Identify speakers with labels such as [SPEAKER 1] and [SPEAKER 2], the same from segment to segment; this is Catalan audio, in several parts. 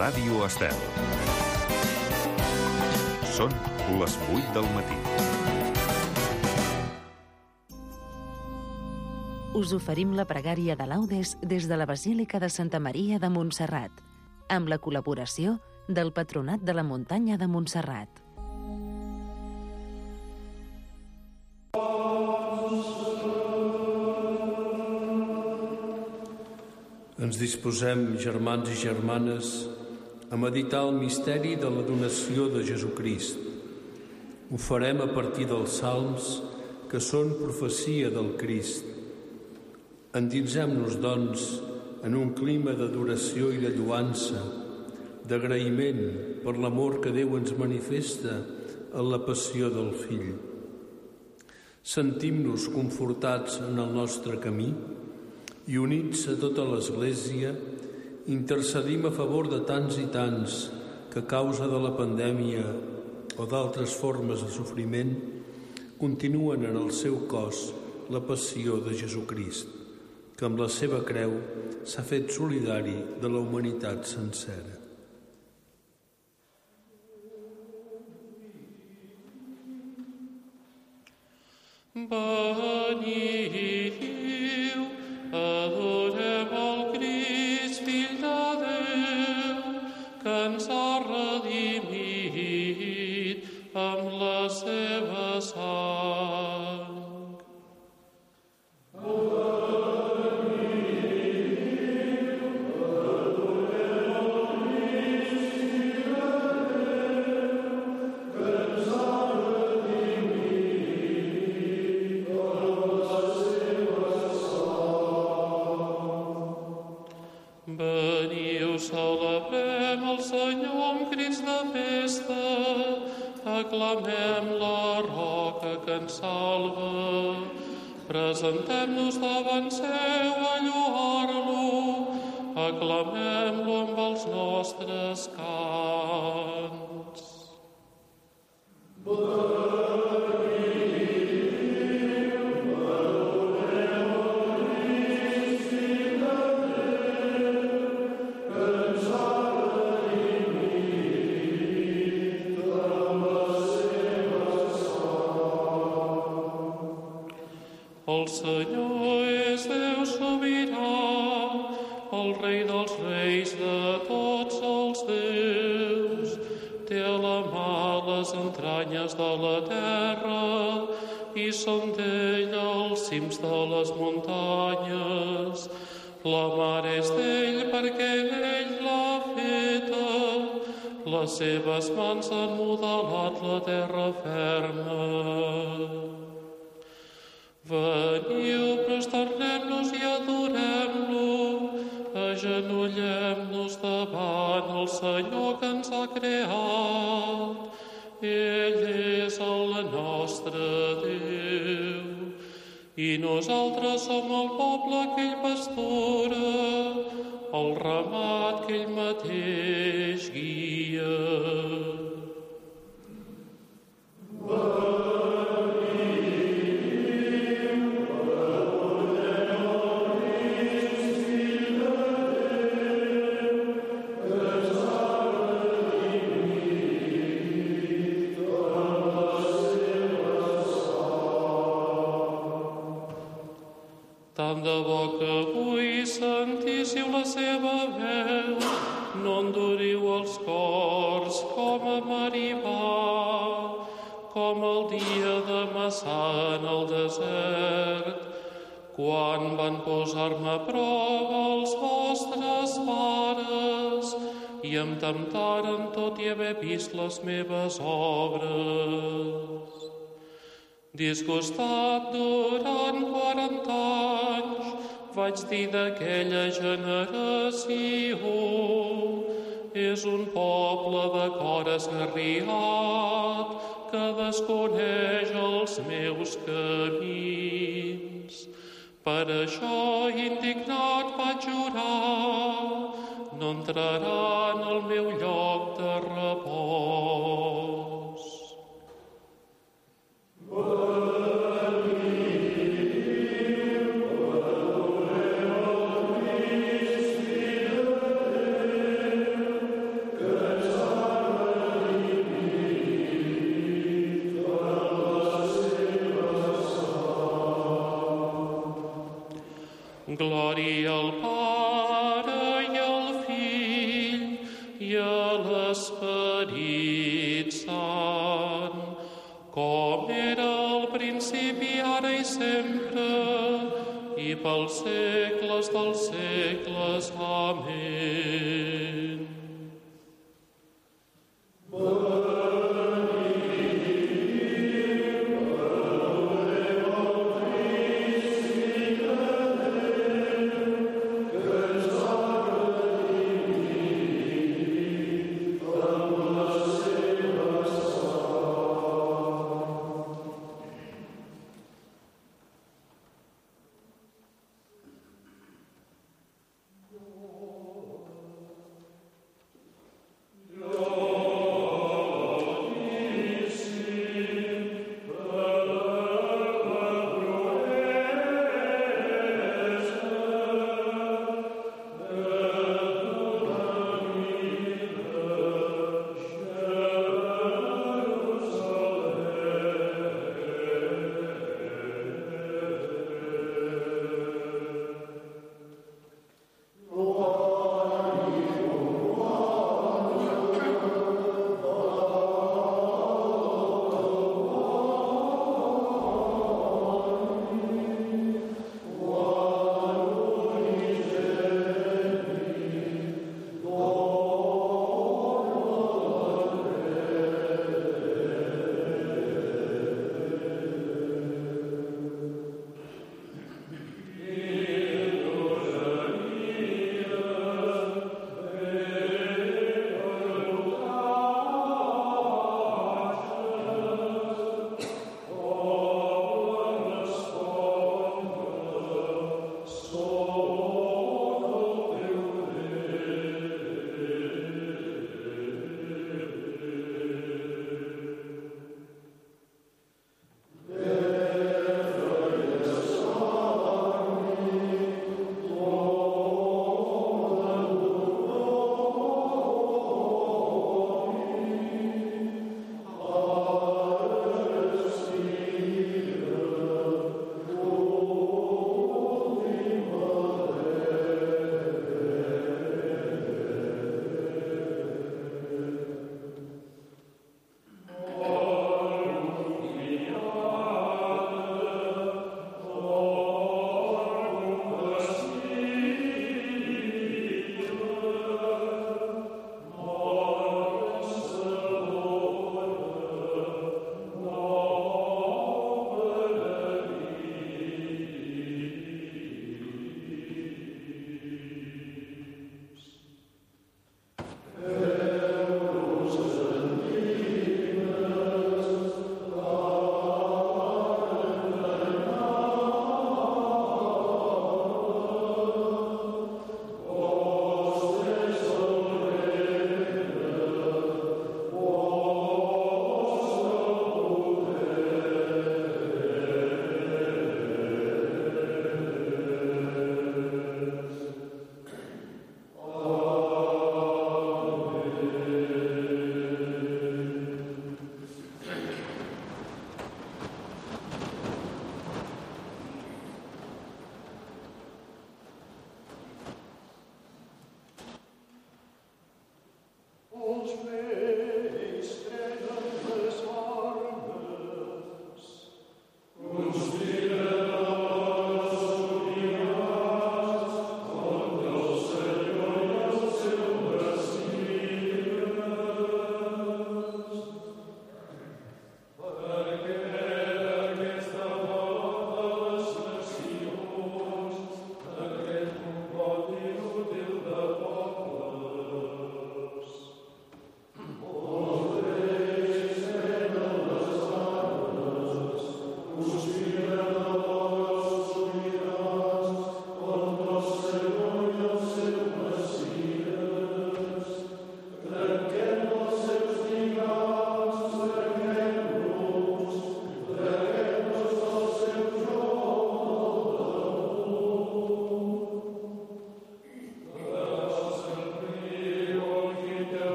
[SPEAKER 1] Ràdio Estel. Són les 8 del matí.
[SPEAKER 2] Us oferim la pregària de laudes des de la Basílica de Santa Maria de Montserrat, amb la col·laboració del Patronat de la Muntanya de Montserrat.
[SPEAKER 3] Ens disposem, germans i germanes, a meditar el misteri de la donació de Jesucrist. Ho farem a partir dels salms que són profecia del Crist. Endinsem-nos, doncs, en un clima d'adoració i de lloança, d'agraïment per l'amor que Déu ens manifesta en la passió del Fill. Sentim-nos confortats en el nostre camí i units a tota l'Església, intercedim a favor de tants i tants que a causa de la pandèmia o d'altres formes de sofriment continuen en el seu cos la passió de Jesucrist, que amb la seva creu s'ha fet solidari de la humanitat sencera.
[SPEAKER 4] Veniu, adorem el Crist, Fill de Déu, que ens ha redimit amb la seva sang. Veniu, celebrem el Senyor amb crits de festa, aclamem la roca que ens salva, presentem-nos davant seu a lloar-lo, aclamem-lo amb els nostres cants. El Senyor és Déu sobirà, el Rei dels reis de tots els déus. Té a la mà les entranyes de la terra i són d'ell els cims de les muntanyes. La mar és d'ell perquè ell l'ha feta, les seves mans han modelat la terra ferma. Veniu, prosternem-nos i adorem-lo, agenollem-nos davant el Senyor que ens ha creat. Ell és el nostre Déu, i nosaltres som el poble que ell pastora, el ramat que ell mateix guia. Tant de bo que avui sentíssiu la seva veu, no enduriu els cors com a Meribà, com el dia de Massà en el desert, quan van posar-me a prova els vostres pares i em temptaren tot i haver vist les meves obres. Disgustat durant 40 anys, vaig dir d'aquella generació: és un poble de cor esgarriat que desconeix els meus camins. Per això, indignat, vaig jurar: no entraran al meu lloc de repòs. Glòria al Pare i al Fill i a l'Esperit Sant, com era al principi, ara i sempre, i pels segles dels segles. Amén.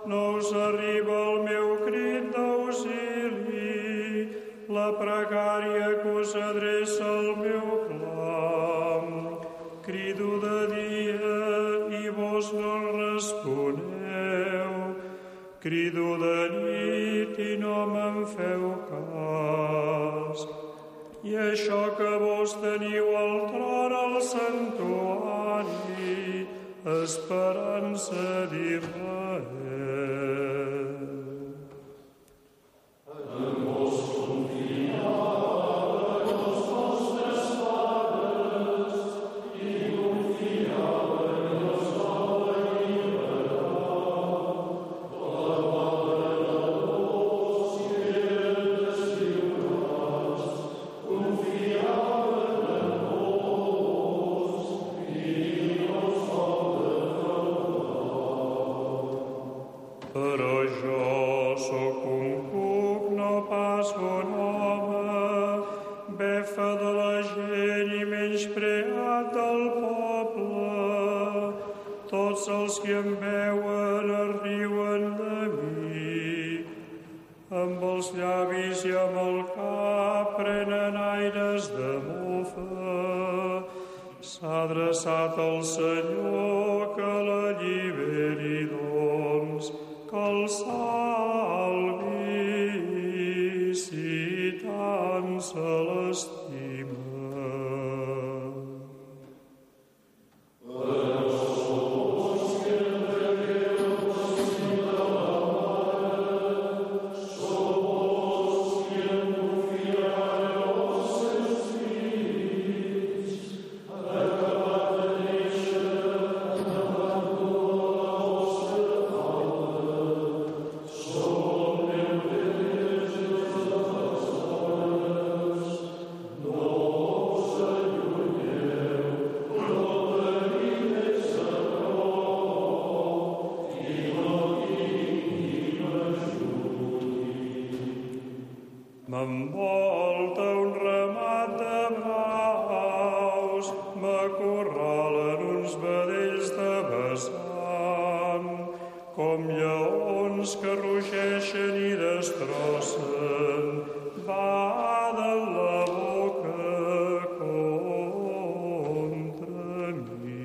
[SPEAKER 5] no us arriba el meu crit d'auxili, la pregària que us adreça el meu clam. Crido de dia i vos no responeu, crido de nit i no me'n feu cas. I això que vos teniu al tron al santuari, esperança d'Israel. Però jo sóc un cuc, no pas un home, befa de la gent i menyspreat del poble. Tots els que em veuen es riuen de mi, amb els llavis i amb el cap prenen aires de mofa. S'ha adreçat al Senyor que l'alliberi, doncs, que el salvi si tant se l'estima. M'envolta un ramat de braus, m'acorralen uns vedells de vessant, com lleons que rugeixen i destrossen, baden la boca contra mi.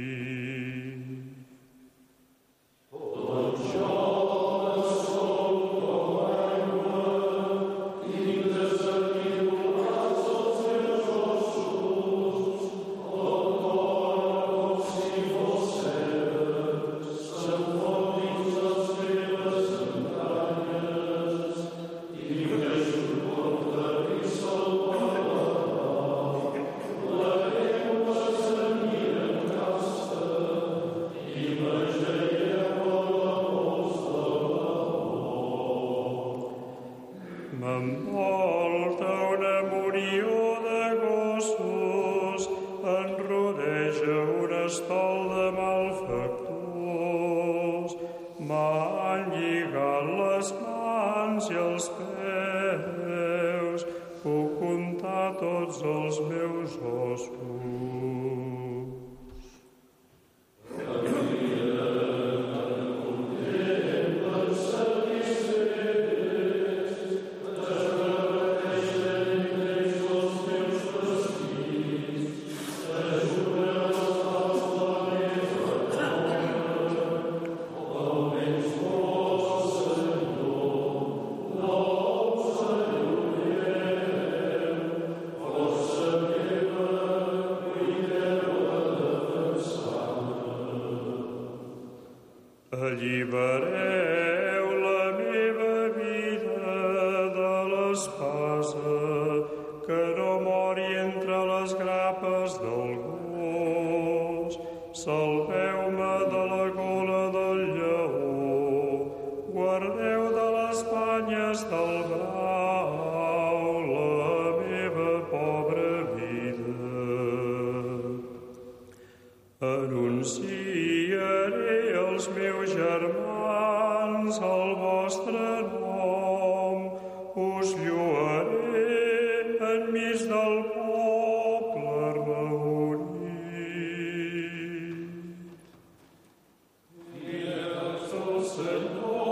[SPEAKER 5] M'envolta una munió de gossos, en rodeja un estol de malfactors. M'han lligat les mans i els peus, puc comptar tots els meus ossos. Allibereu la meva vida de l'espasa, que no mori entre les grapes del gos. Salveu-me de la gola del lleó, guardeu de les banyes del brau la meva pobra vida. Anunciaré als meus germans el vostre nom, us lloaré enmig del poble reunit. Digues al Senyor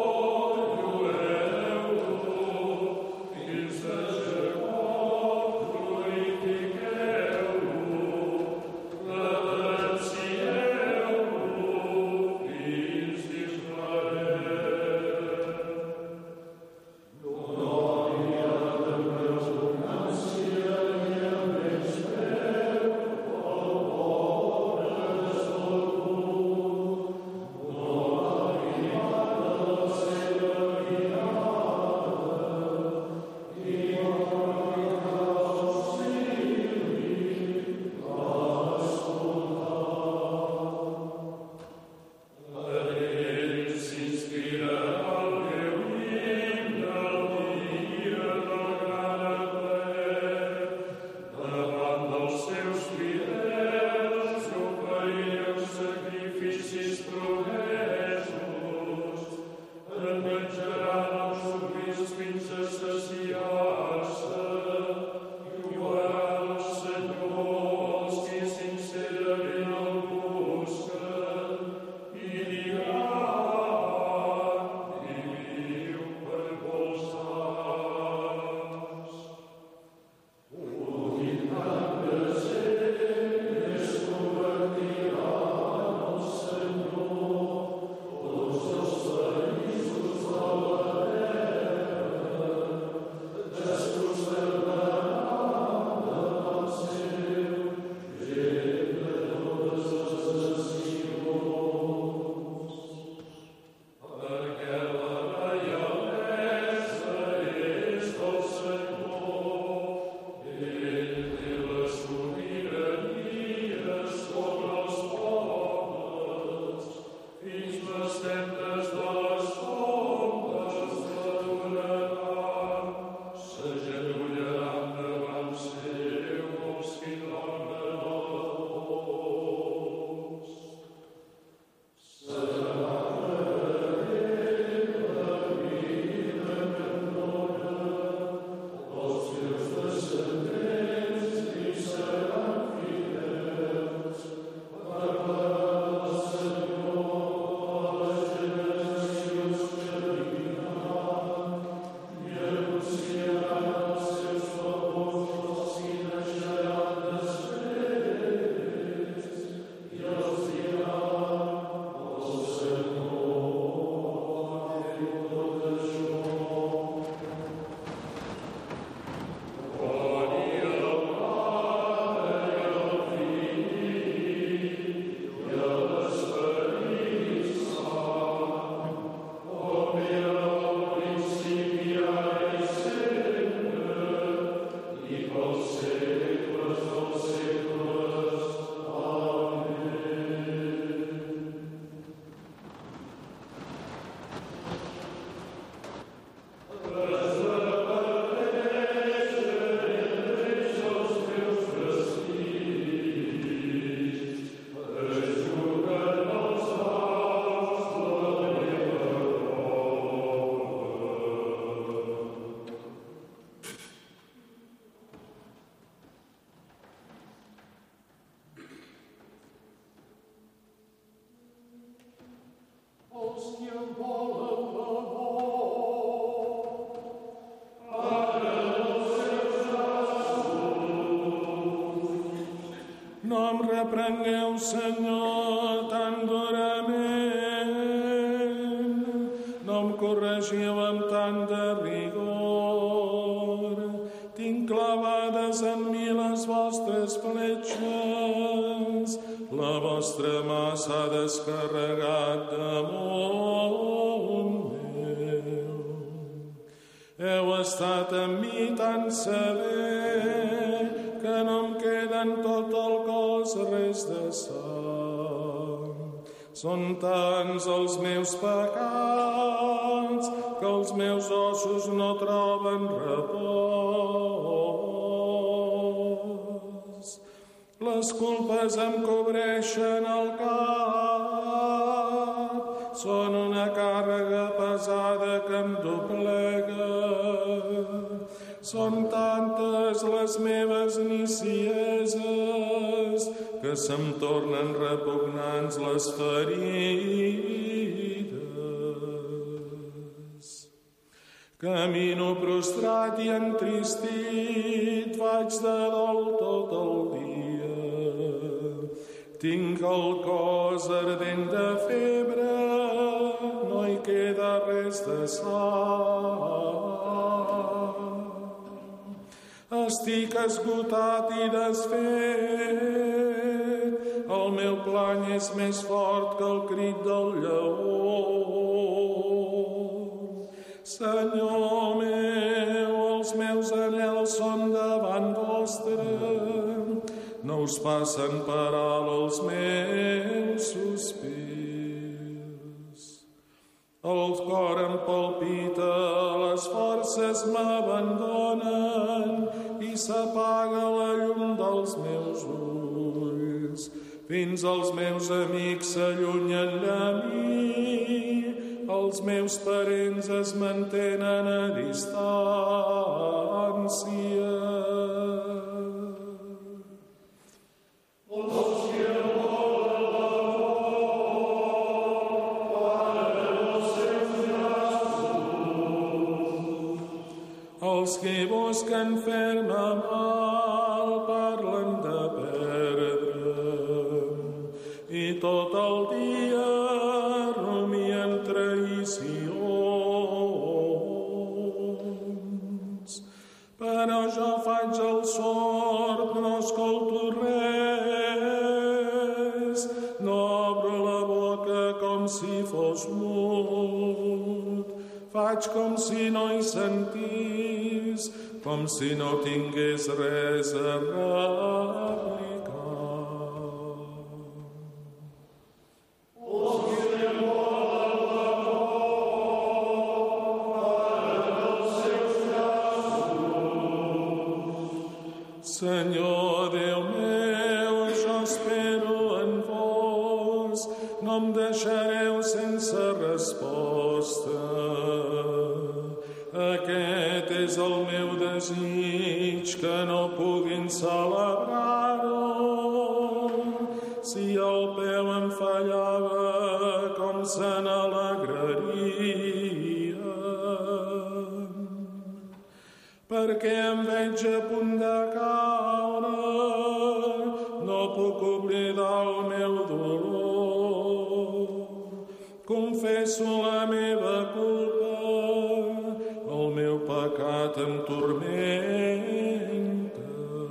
[SPEAKER 6] No em reprengueu, Senyor, tan durament, no em corregiu amb tant de rigor. Tinc clavades en mi les vostres fletxes, la vostra mà s'ha descarregat damunt meu. Heu estat amb mi tan sever que no em queda en tot el cos res de sang. Són tants els meus pecats que els meus ossos no troben repòs. Les culpes em cobreixen el cap, són una càrrega pesada que em doblega. Són tantes les meves nicieses que se'm tornen repugnants les ferides. Camino prostrat i entristit, vaig de dol tot el dia. Tinc el cos ardent de febre, no hi queda res de sang. Estic esgotat i desfet, el meu plany és més fort que el crit del lleó. Senyor meu, els meus anhels són davant vostre, no us passen per alt els meus sospirs. El cor em palpita, les forces m'abandonen i s'apaga la llum dels meus ulls. Fins els meus amics s'allunyen de mi els meus parents es mantenen a distància. Els que busquen fer-me mal parlen de perdre'm i tot el dia rumien traïcions. Però jo faig el sord, no escolto res, no obro la boca com si fos mut, faig com si no hi sentís, com si no tingués res a replicar. Senyor Déu meu, jo espero en vos, no em deixareu sense resposta. Aquest és el meu desig, que no puguin celebrar-ho. Si el peu em fallava, com se n'alegrarien. Perquè em veig a punt de caure, no puc oblidar el meu dolor. Confesso la meva culpa, el meu pecat em turmenta.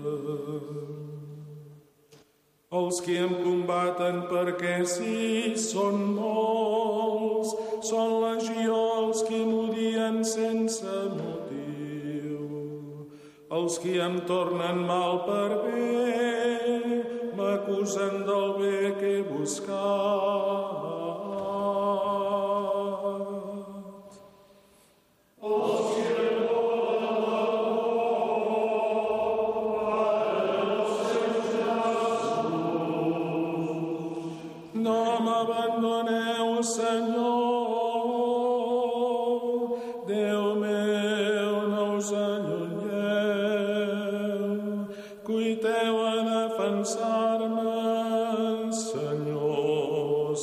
[SPEAKER 6] Els que em combaten perquè sí són molts, són legió els que m'odien sense motiu. Els que em tornen mal per bé, m'acusen del bé que he buscat. No m'abandoneu, Senyor, Déu meu, no us allunyeu, cuiteu a defensar-me, Senyor,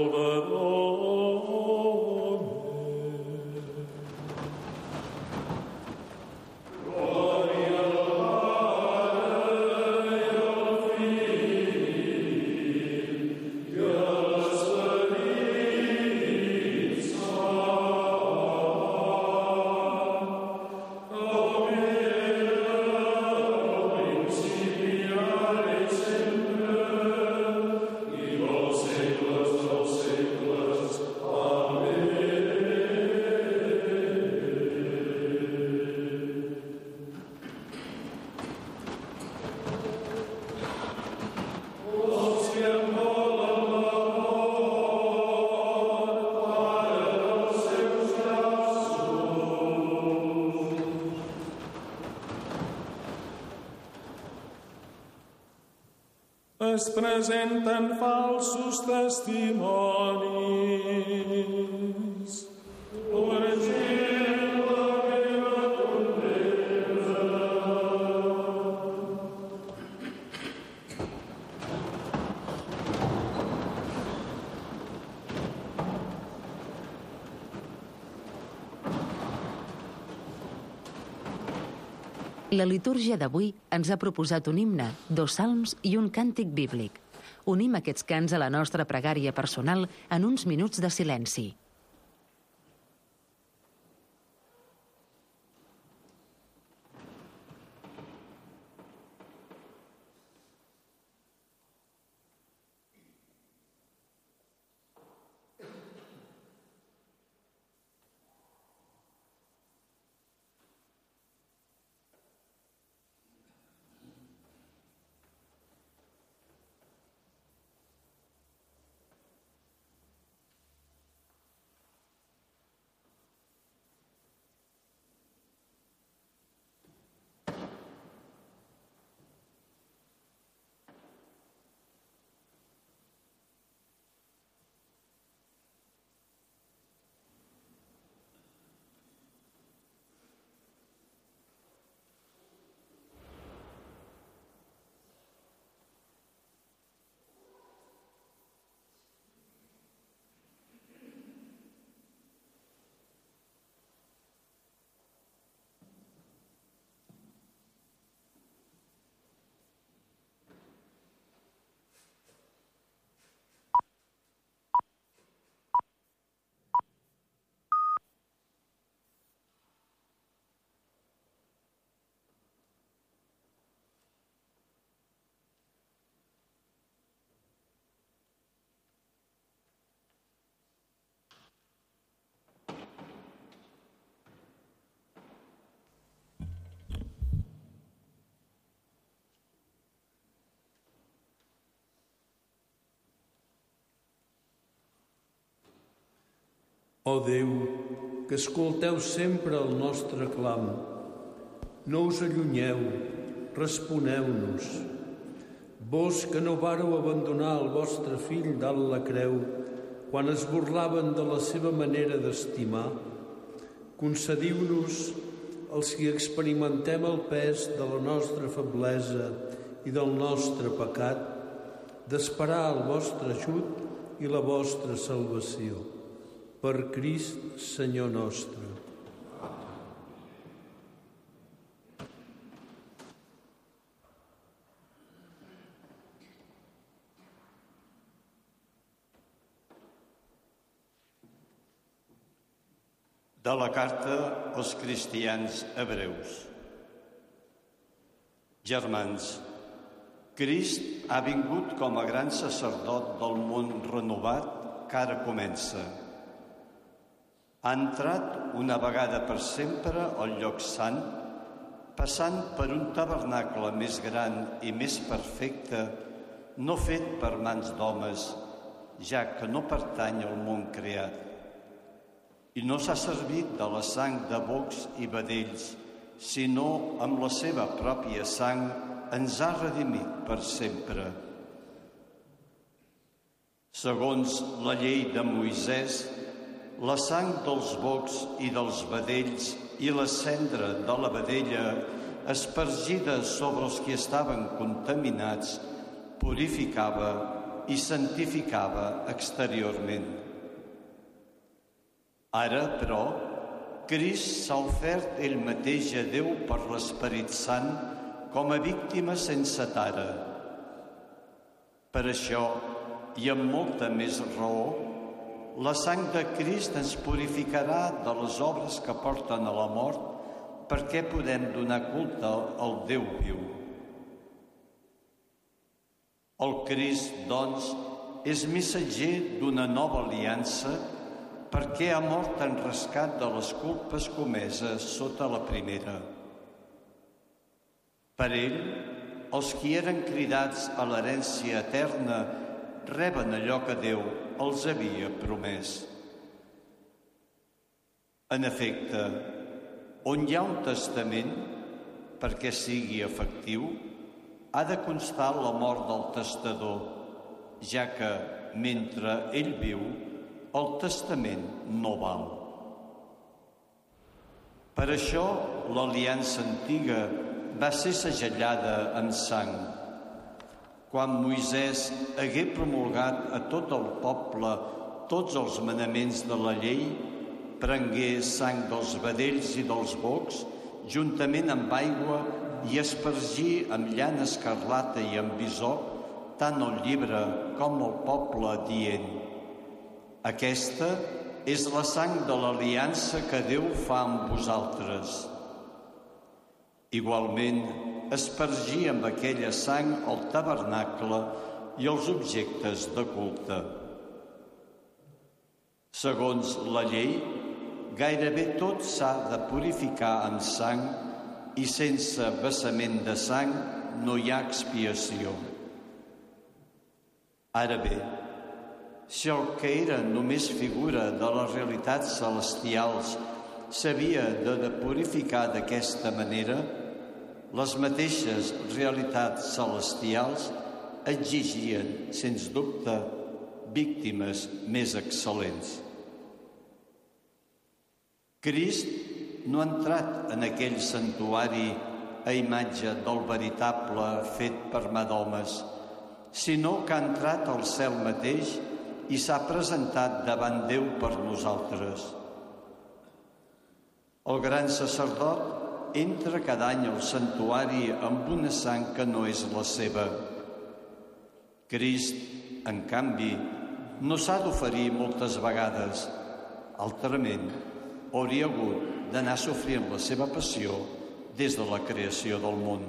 [SPEAKER 6] Salvador meu. Glòria al Pare i al Fill i a l'Esperit Sant, com era al principi, ara i sempre, i pels segles dels segles. Amén. Els que em volen la mort, paren els seus braços. Es presenten falsos testimonis. Urgent la meva condemna.
[SPEAKER 2] La litúrgia d'avui ens ha proposat un himne, 2 salms i un càntic bíblic. Unim aquests cants a la nostra pregària personal en uns minuts de silenci.
[SPEAKER 3] Ó Déu, que escolteu sempre el nostre clam, no us allunyeu, responeu-nos. Vós que no vareu abandonar el vostre fill dalt la creu quan es burlaven de la seva manera d'estimar, concediu-nos, els que experimentem el pes de la nostra feblesa i del nostre pecat, d'esperar el vostre ajut i la vostra salvació. Per Crist, Senyor nostre.
[SPEAKER 7] De la carta als cristians hebreus. Germans, Crist ha vingut com a gran sacerdot del món renovat que ara comença. Ha entrat una vegada per sempre al lloc sant, passant per un tabernacle més gran i més perfecte, no fet per mans d'homes, ja que no pertany al món creat. I no s'ha servit de la sang de bocs i vedells, sinó amb la seva pròpia sang ens ha redimit per sempre. Segons la llei de Moisès, la sang dels bocs i dels vedells i la cendra de la vedella espargida sobre els que estaven contaminats purificava i santificava exteriorment. Ara, però, Crist s'ha ofert ell mateix a Déu per l'Esperit Sant com a víctima sense tara. Per això, i amb molta més raó, la sang de Crist ens purificarà de les obres que porten a la mort perquè podem donar culte al Déu viu. El Crist, doncs, és missatger d'una nova aliança perquè ha mort en rescat de les culpes comeses sota la primera. Per ell, els qui eren cridats a l'herència eterna reben allò que Déu els havia promès. En efecte, on hi ha un testament, perquè sigui efectiu, ha de constar la mort del testador, ja que, mentre ell viu, el testament no val. Per això, l'aliança antiga va ser segellada amb sang. Quan Moisès hagué promulgat a tot el poble tots els manaments de la llei, prengué sang dels vedells i dels bocs, juntament amb aigua, i espargí amb llana escarlata i amb hisop tant el llibre com el poble, dient: aquesta és la sang de l'aliança que Déu fa amb vosaltres. Igualment, espargí amb aquella sang el tabernacle i els objectes de culte. Segons la llei, gairebé tot s'ha de purificar amb sang i sense vessament de sang no hi ha expiació. Ara bé, si el que era només figura de les realitats celestials s'havia de purificar d'aquesta manera, les mateixes realitats celestials exigien, sens dubte, víctimes més excel·lents. Crist no ha entrat en aquell santuari a imatge del veritable fet per mà d'homes, sinó que ha entrat al cel mateix i s'ha presentat davant Déu per nosaltres. El gran sacerdot entra cada any al santuari amb una sang que no és la seva. Crist, en canvi, no s'ha d'oferir moltes vegades. Altrament, hauria hagut d'anar sofrint la seva passió des de la creació del món.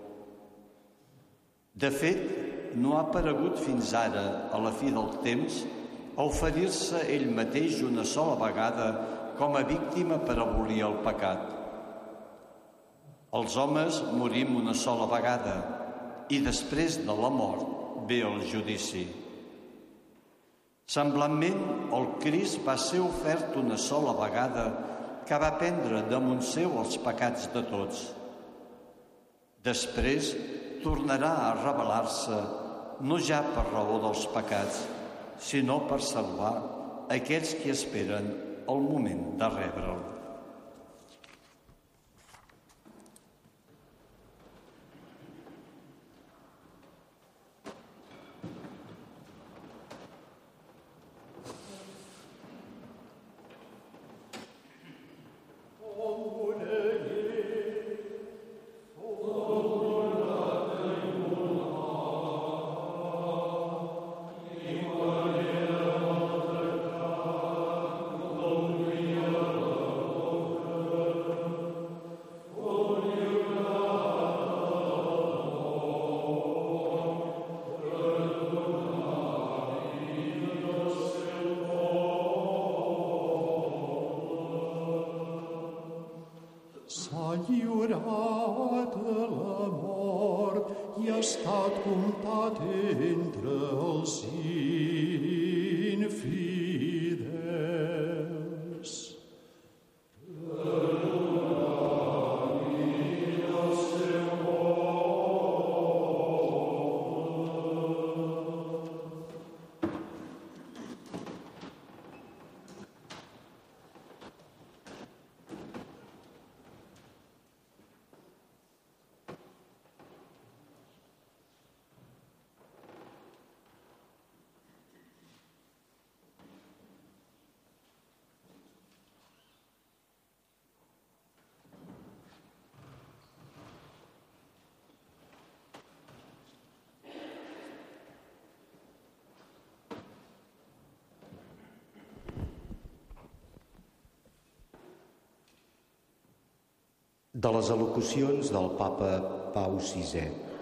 [SPEAKER 7] De fet, no ha aparegut fins ara, a la fi del temps, a oferir-se ell mateix una sola vegada com a víctima per abolir el pecat. Els homes morim una sola vegada i després de la mort ve el judici. Semblantment, el Crist va ser ofert una sola vegada que va prendre damunt seu els pecats de tots. Després tornarà a revelar-se no ja per raó dels pecats, sinó per salvar aquells que esperen el moment de rebre'l.
[SPEAKER 8] Lliurat de la mort i ha estat comptat entre els infidels.
[SPEAKER 9] De les al·locucions del papa Pau VI.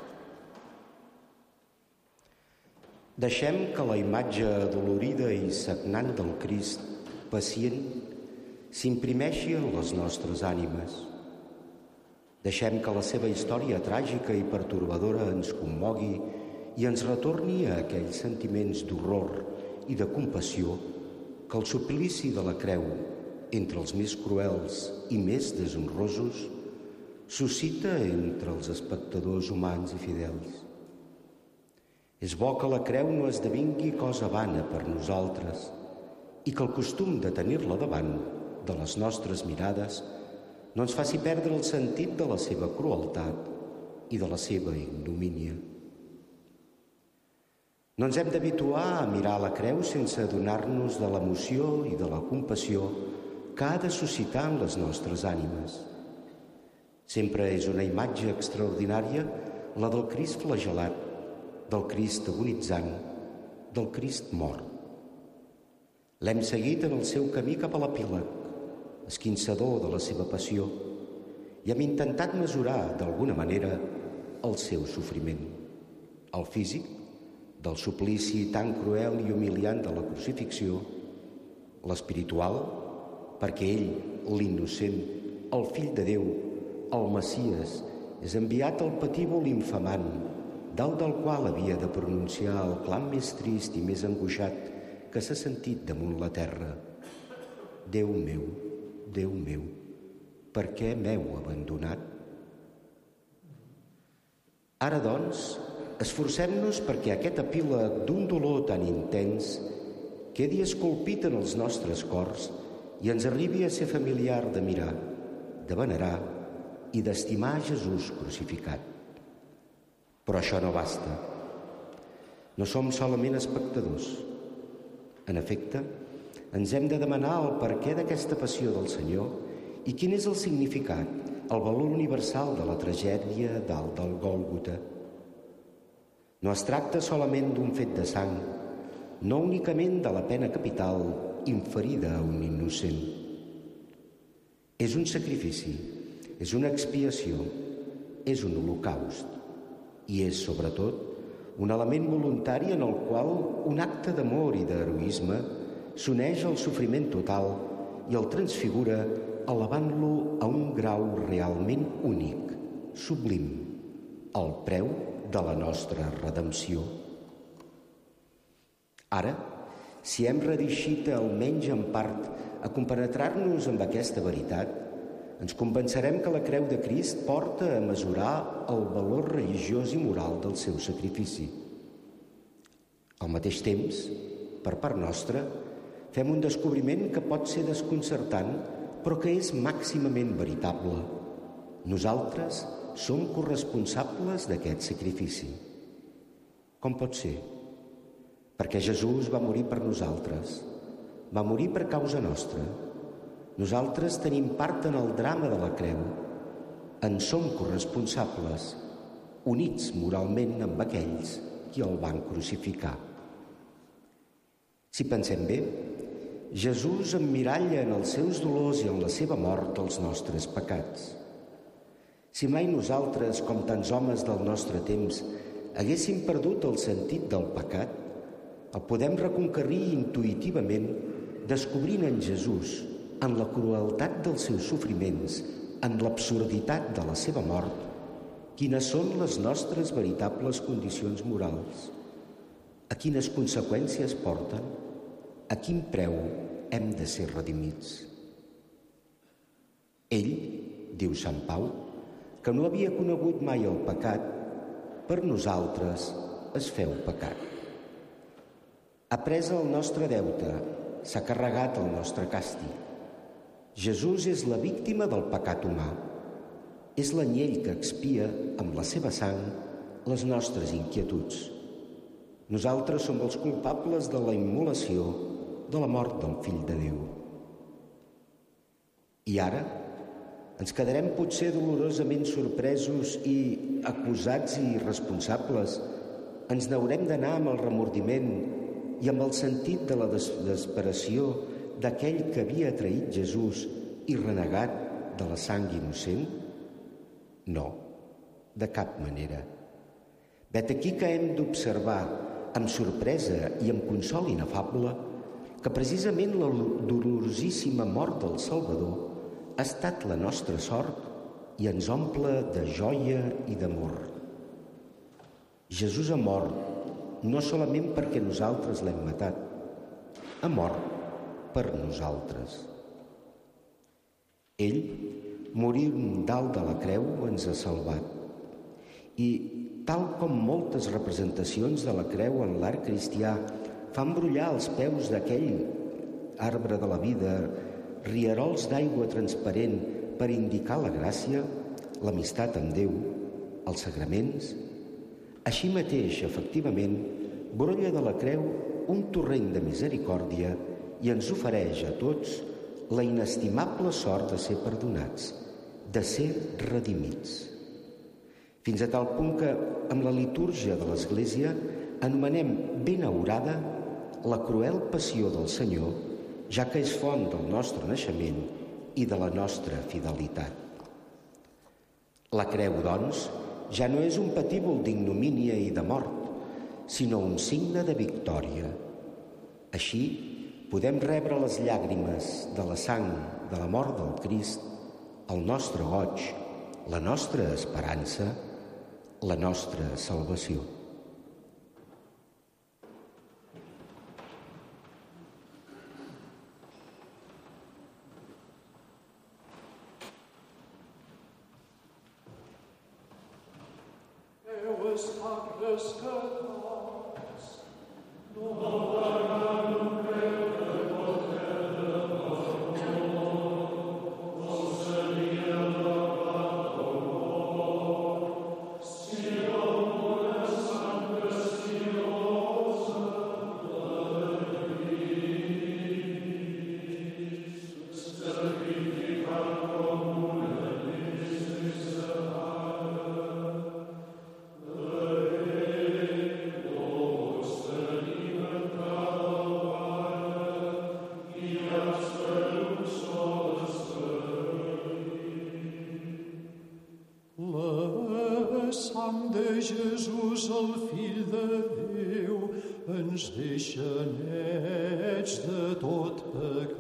[SPEAKER 9] Deixem que la imatge adolorida i sagnant del Crist, pacient, s'imprimeixi en les nostres ànimes. Deixem que la seva història tràgica i pertorbadora ens commogui i ens retorni a aquells sentiments d'horror i de compassió que el suplici de la creu, entre els més cruels i més deshonrosos, suscita entre els espectadors humans i fidels. És bo que la creu no esdevingui cosa vana per nosaltres i que el costum de tenir-la davant de les nostres mirades no ens faci perdre el sentit de la seva crueltat i de la seva ignomínia. No ens hem d'habituar a mirar la creu sense adonar-nos de l'emoció i de la compassió que ha de suscitar en les nostres ànimes. Sempre és una imatge extraordinària la del Crist flagelat, del Crist agonitzant, del Crist mort. L'hem seguit en el seu camí cap a l'epíleg, esquinçador de la seva passió, i hem intentat mesurar, d'alguna manera, el seu sofriment. El físic, del suplici tan cruel i humiliant de la crucifixió, l'espiritual, perquè ell, l'innocent, el fill de Déu, el Messies, és enviat al patíbul infamant, dalt del qual havia de pronunciar el clam més trist i més angoixat que s'ha sentit damunt la terra. Déu meu, per què m'heu abandonat? Ara, doncs, esforcem-nos perquè aquest epíleg d'un dolor tan intens quedi esculpit en els nostres cors i ens arribi a ser familiar de mirar, de venerar i d'estimar Jesús crucificat. Però això no basta. No som solament espectadors. En efecte, ens hem de demanar el perquè d'aquesta passió del Senyor i quin és el significat, el valor universal de la tragèdia dalt del Gòlgota. No es tracta solament d'un fet de sang, no únicament de la pena capital inferida a un innocent. És un sacrifici, és una expiació, és un holocaust i és, sobretot, un element voluntari en el qual un acte d'amor i d'heroisme s'uneix al sofriment total i el transfigura elevant-lo a un grau realment únic, sublim, el preu de la nostra redempció. Ara, Si hem reeixit almenys en part a compenetrar-nos amb aquesta veritat, ens convencerem que la creu de Crist porta a mesurar el valor religiós i moral del seu sacrifici. Al mateix temps, per part nostra, fem un descobriment que pot ser desconcertant, però que és màximament veritable. Nosaltres som corresponsables d'aquest sacrifici. Com pot ser? Perquè Jesús va morir per nosaltres. Va morir per causa nostra. Nosaltres tenim part en el drama de la creu. En som corresponsables, units moralment amb aquells qui el van crucificar. Si pensem bé, Jesús emmiralla en els seus dolors i en la seva mort els nostres pecats. Si mai nosaltres, com tants homes del nostre temps, haguéssim perdut el sentit del pecat, el podem reconquerir intuïtivament descobrint en Jesús, en la crueltat dels seus sofriments, en l'absurditat de la seva mort, quines són les nostres veritables condicions morals, a quines conseqüències porten, a quin preu hem de ser redimits. Ell, diu Sant Pau, que no havia conegut mai el pecat, per nosaltres es feu pecat. Ha pres el nostre deute, s'ha carregat el nostre càstig. Jesús és la víctima del pecat humà. És l'anyell que expia amb la seva sang les nostres inquietuds. Nosaltres som els culpables de la immolació, de la mort del Fill de Déu. I ara ens quedarem potser dolorosament sorpresos i acusats i irresponsables. Ens n'haurem d'anar amb el remordiment i amb el sentit de la desesperació d'aquell que havia traït Jesús i renegat de la sang innocent? No, de cap manera. Vet aquí que hem d'observar amb sorpresa i amb consol inefable que precisament la dolorosíssima mort del Salvador ha estat la nostra sort i ens omple de joia i d'amor. Jesús ha mort no solament perquè nosaltres l'hem matat, ha mort per nosaltres. Ell, morint dalt de la creu, ens ha salvat. I tal com moltes representacions de la creu en l'art cristià fan brollar els peus d'aquell arbre de la vida, rierols d'aigua transparent per indicar la gràcia, l'amistat amb Déu, els sagraments, així mateix, efectivament, brolla de la creu un torrent de misericòrdia i ens ofereix a tots la inestimable sort de ser perdonats, de ser redimits. Fins a tal punt que, amb la litúrgia de l'Església, anomenem benaurada la cruel passió del Senyor, ja que és font del nostre naixement i de la nostra fidelitat. La creu, doncs, ja no és un patíbul d'ignomínia i de mort, sinó un signe de victòria. Així, podem rebre les llàgrimes de la sang de la mort del Crist, el nostre goig, la nostra esperança, la nostra salvació.
[SPEAKER 8] Jesús, el Fill de Déu, ens deixa nets de tot pecat.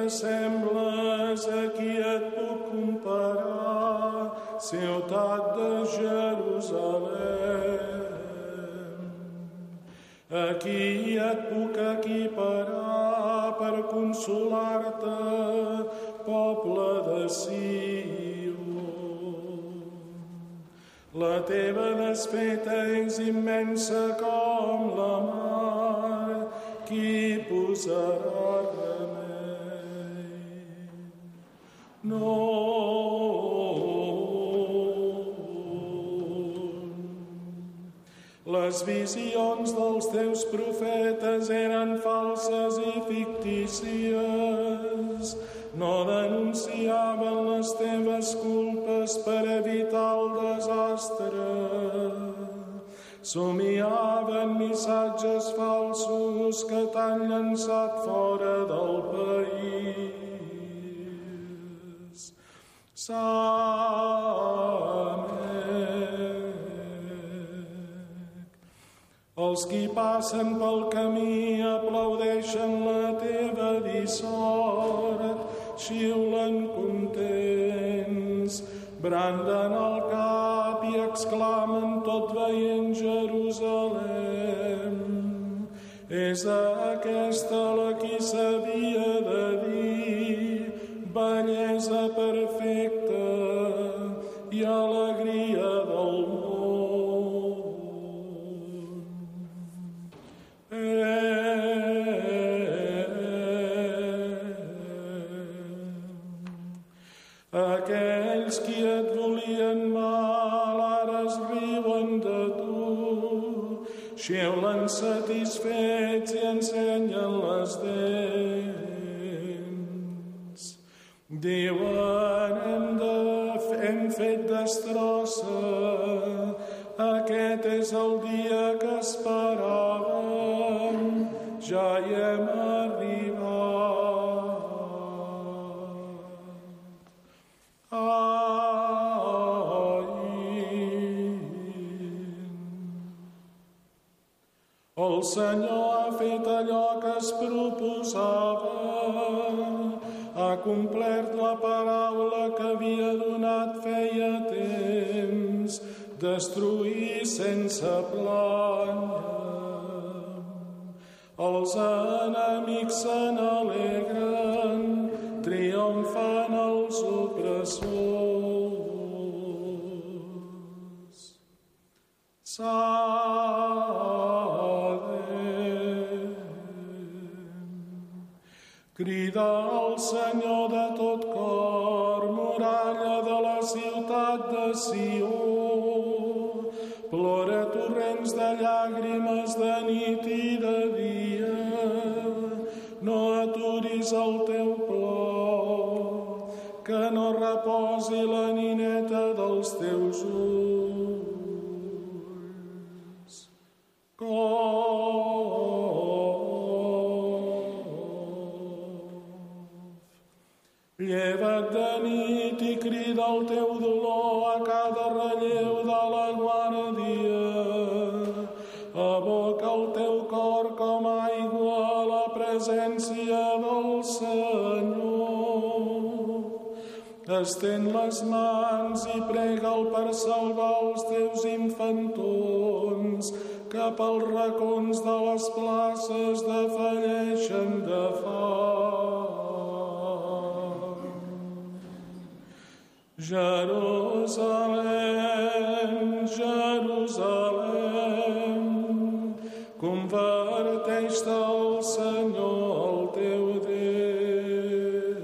[SPEAKER 6] t'assembles, a qui et puc comparar, ciutat de Jerusalem? A qui et puc equiparar per consolar-te, poble de Sió? La teva desfeta és immensa com la mar, qui posarà remei? No. Les visions dels teus profetes eren falses i fictícies. No denunciaven les teves culpes per evitar el desastre. Somiaven missatges falsos que t'han llançat fora del país. Els qui passen pel camí aplaudeixen la teva dissort, xiulen contents, branden el cap i exclamen tot veient Jerusalem. És aquesta la qui s'havia de dir bellesa perfecta i alegria del món. Aquells qui et volien mal ara es riuen de tu, xiulen satisfets i ensenyen les dents. Diuen, hem fet destrossa, aquest és el dia que esperàvem, ja hi hem arribat. El Senyor ha fet allò que es proposava, ha complert la paraula que havia donat feia temps, destruir sense plànyer. Els enemics se n'alegren, triomfen els opressors. Crida al Senyor de tot cor, muralla de la ciutat de Sió. Plora torrents de llàgrimes de nit i de dia. No aturis el teu plor, que no reposi la nineta dels teus ulls. Lleva't de nit i crida el teu dolor a cada relleu de la guàrdia. Aboca el teu cor com aigua a la presència del Senyor. Estén les mans i prega'l per salvar els teus infantons, que pels racons de les places defalleixen de fam. Jerusalem, Jerusalem, converteix-te al Senyor, el teu Déu.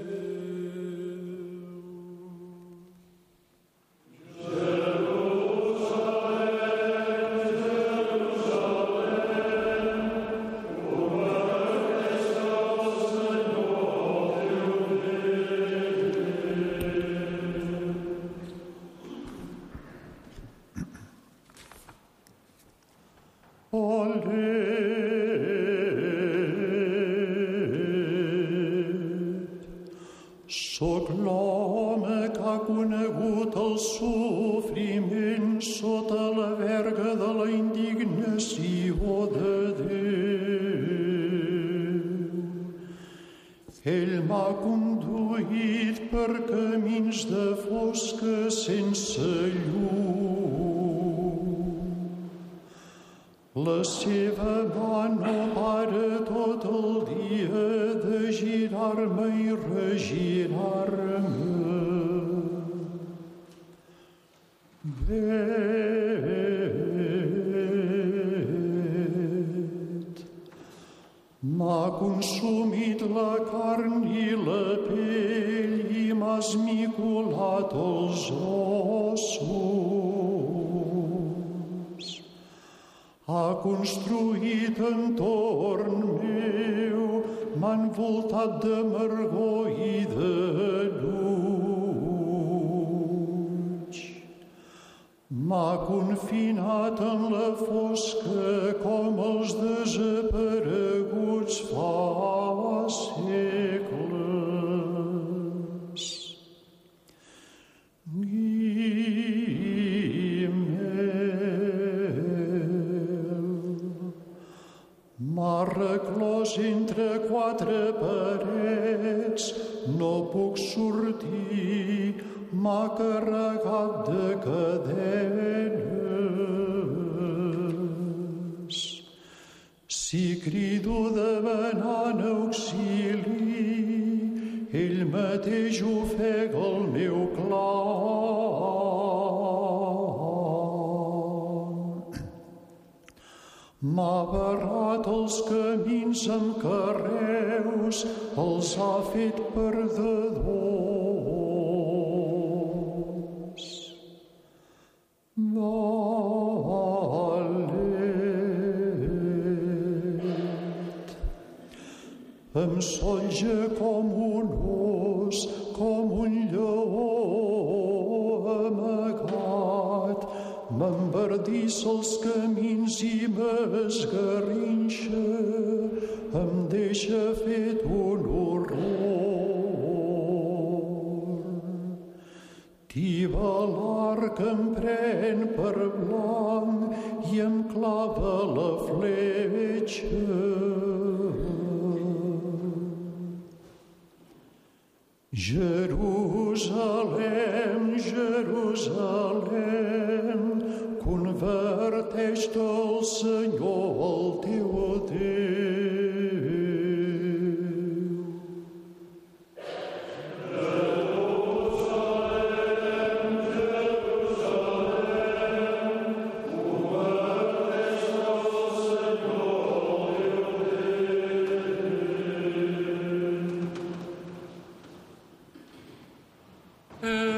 [SPEAKER 6] Jerusalem, Jerusalem, converteix-te al Senyor, el teu
[SPEAKER 8] Soc l'home que ha conegut el sofriment sota la verga de la indignació de Déu. Ell m'ha conduït per camins de fosca sense llum. La seva mà no para tot el dia de girar-me i regirar-me. M'ha consumit la carn i la pell i m'ha esmicolat els ossos. Ha construït entorn meu, m'ha envoltat d'amargor i de nuig. M'ha confinat en la fosca com els desapareguts fa segles. M'ha reclòs entre quatre parets, no puc sortir, m'ha carregat de cadenes. Si crido demanant auxili, ell mateix ofega el meu clam. M'ha barrat els camins amb carreus, els ha fet perdedors. Valet. Em solja com un os, com un lleó amagat. M'enverdissa els camins i m'esgarrinxa, em deixa fet un horror. Tiba l'arc, em pren per blanc i em clava la fletxa. Jerusalem, Jerusalem, converteix-te al Senyor, el teu Déu. Jerusalem, Jerusalem, converteix-te al Senyor, el teu Déu.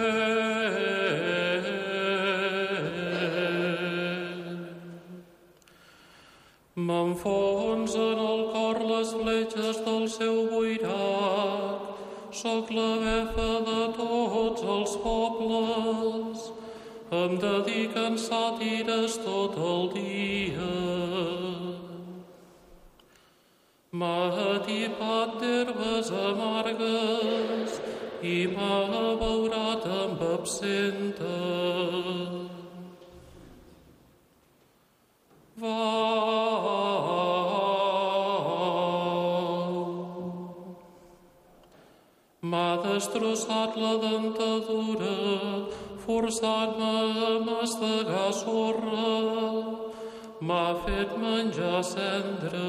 [SPEAKER 4] M'enfonsen al cor les fletxes del seu boirac, soc la befa de tots els pobles, em dediquen sàtires tot el dia. M'ha atipat d'herbes amargues i m'ha abeurat amb absenta. M'ha destrossat la dentadura, forçant-me a mastegar sorra, m'ha fet menjar cendra.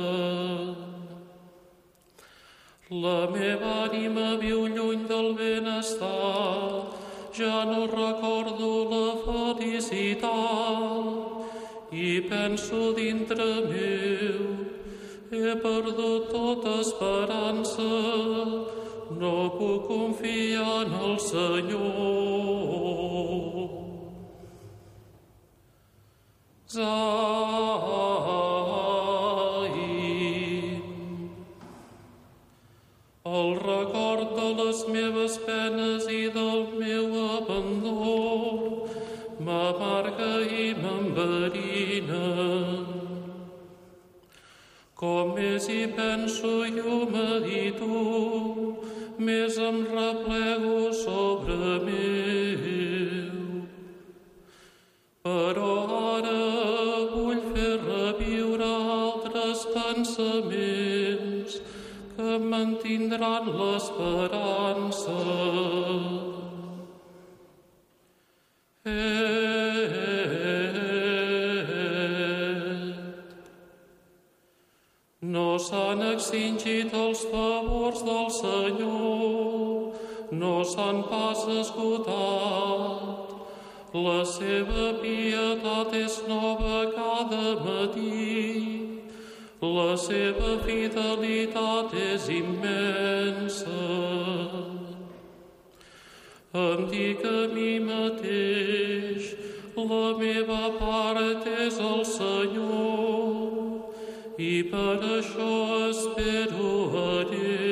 [SPEAKER 4] La meva ànima viu lluny del benestar, ja no recordo la felicitat, i penso dintre meu, he perdut tota esperança, no puc confiar en el Senyor. Zain, el record de les meves penes i del meu abandó m'amarga i m'enverina. Com més hi penso i ho medito, més em replego sobre meu. Però ara vull fer reviure altres pensaments que mantindran l'esperança. No s'han extingit els favors del Senyor, no s'han pas esgotat. La seva pietat és nova cada matí, la seva fidelitat és immensa. Em dic a mi mateix, la meva part és el Senyor, i per això espero en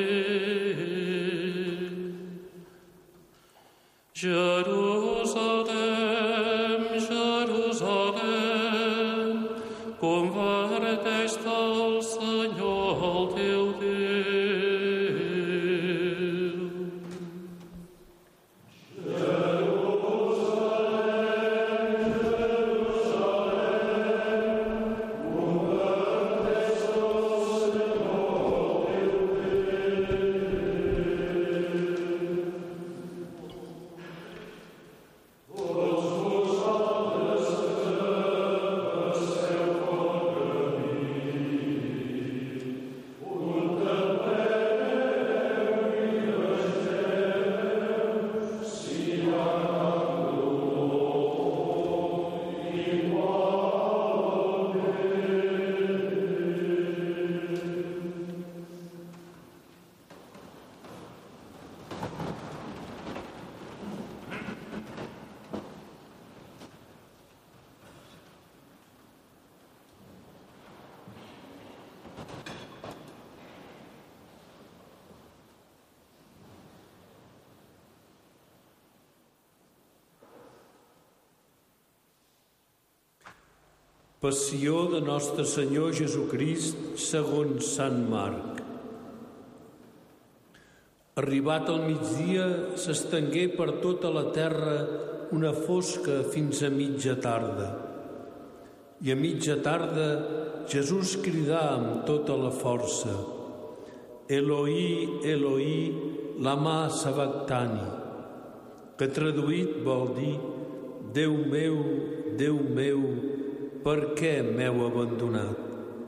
[SPEAKER 4] ell. Jerusalem, Jerusalem, converteix-te al Senyor, el teu Déu.
[SPEAKER 3] Passió de Nostre Senyor Jesucrist segons Sant Marc. Arribat el migdia, s'estengué per tota la terra una fosca fins a mitja tarda. I a mitja tarda Jesús cridà amb tota la força: Eloi, Eloi, lama sabactani, que traduït vol dir: Déu meu, per què m'heu abandonat?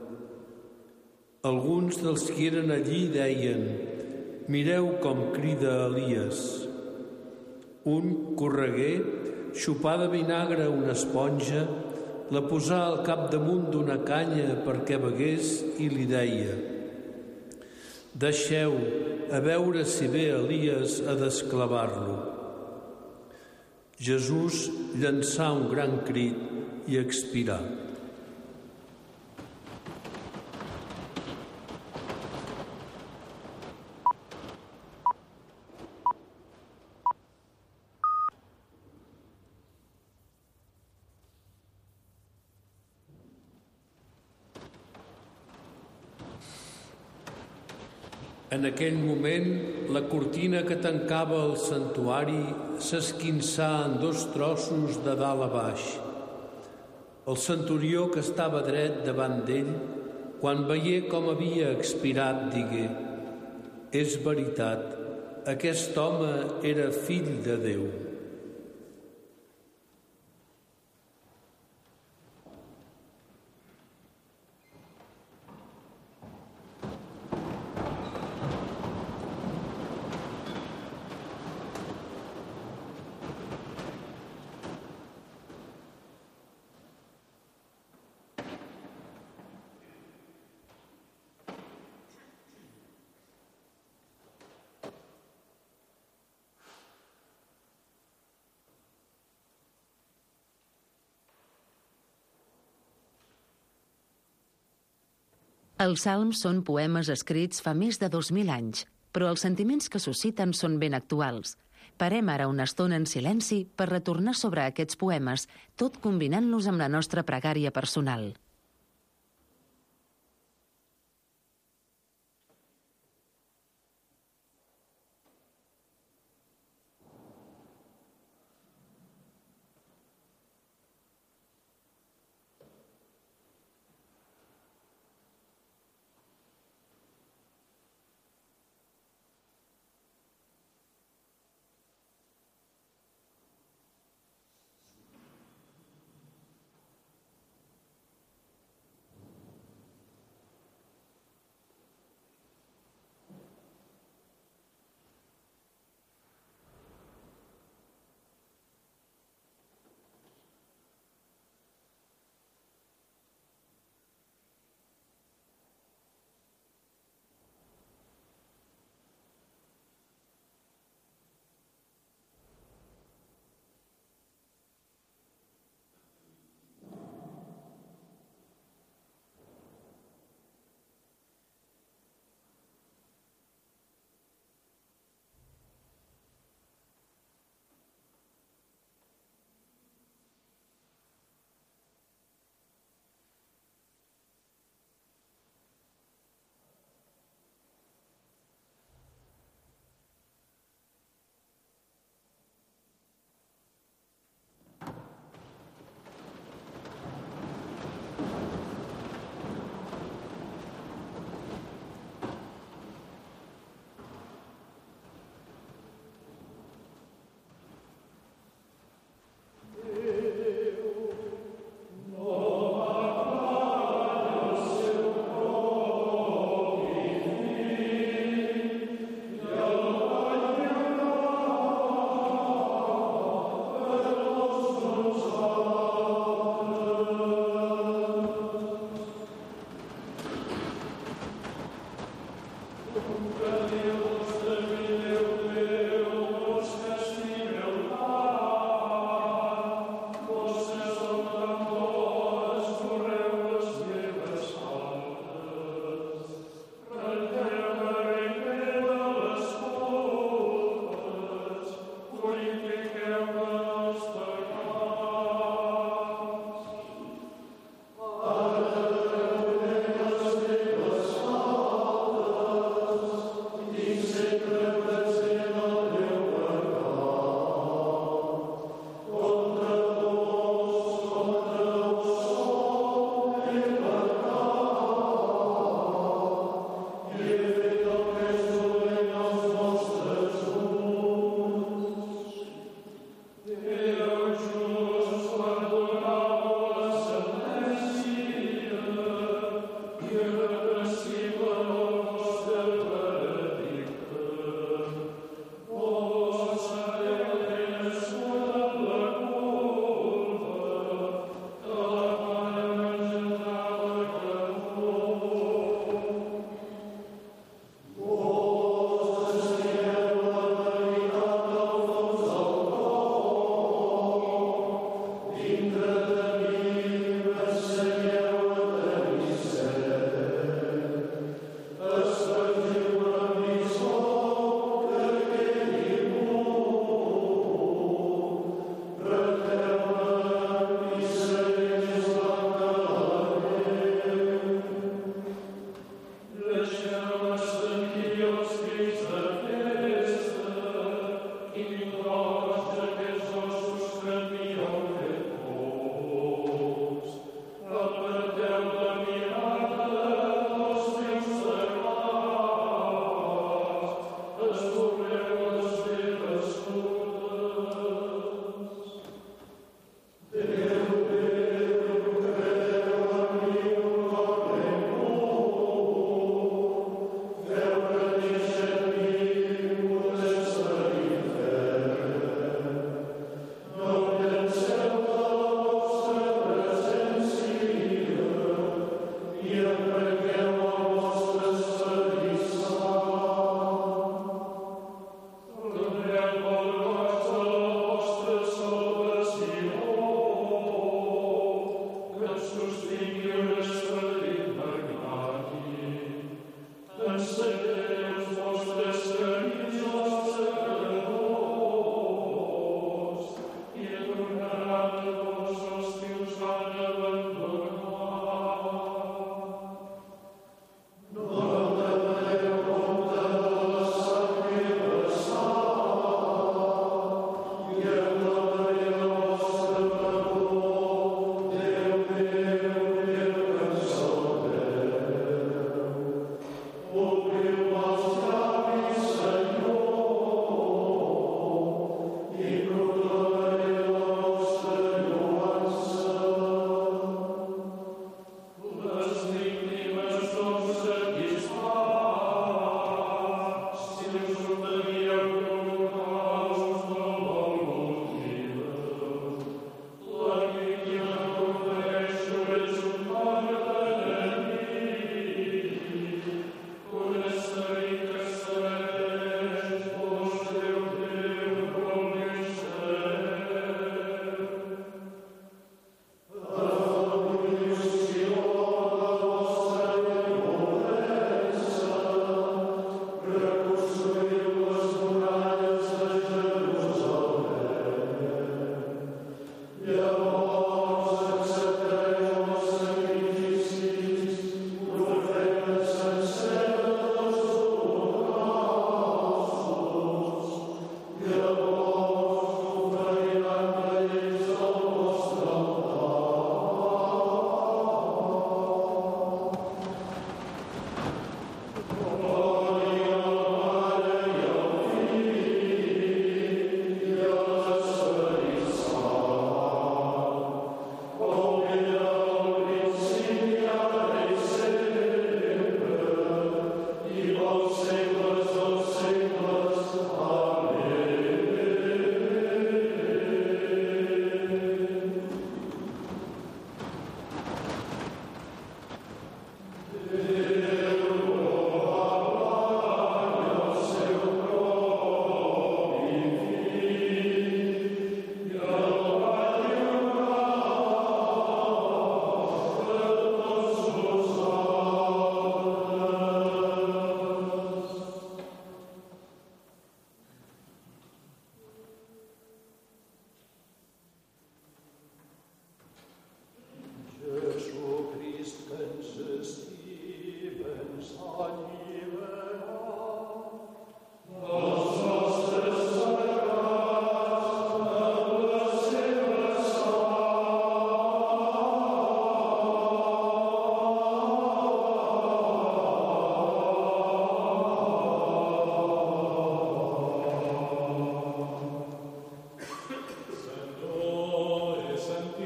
[SPEAKER 3] Alguns dels que eren allí deien: mireu com crida Elies. Un corregué, xupà de vinagre una esponja, la posà al capdamunt d'una canya perquè begués i li deia: deixeu, a veure si ve Elies a desclavar-lo. Jesús llançà un gran crit i expirà. En aquell moment, la cortina que tancava el santuari s'esquinçà en 2 trossos de dalt a baix. El centurió que estava dret davant d'ell, quan veié com havia expirat, digué: és veritat, aquest home era fill de Déu.
[SPEAKER 2] Els salms són poemes escrits fa més de 2.000 anys, però els sentiments que susciten són ben actuals. Parem ara una estona en silenci per retornar sobre aquests poemes, tot combinant-los amb la nostra pregària personal.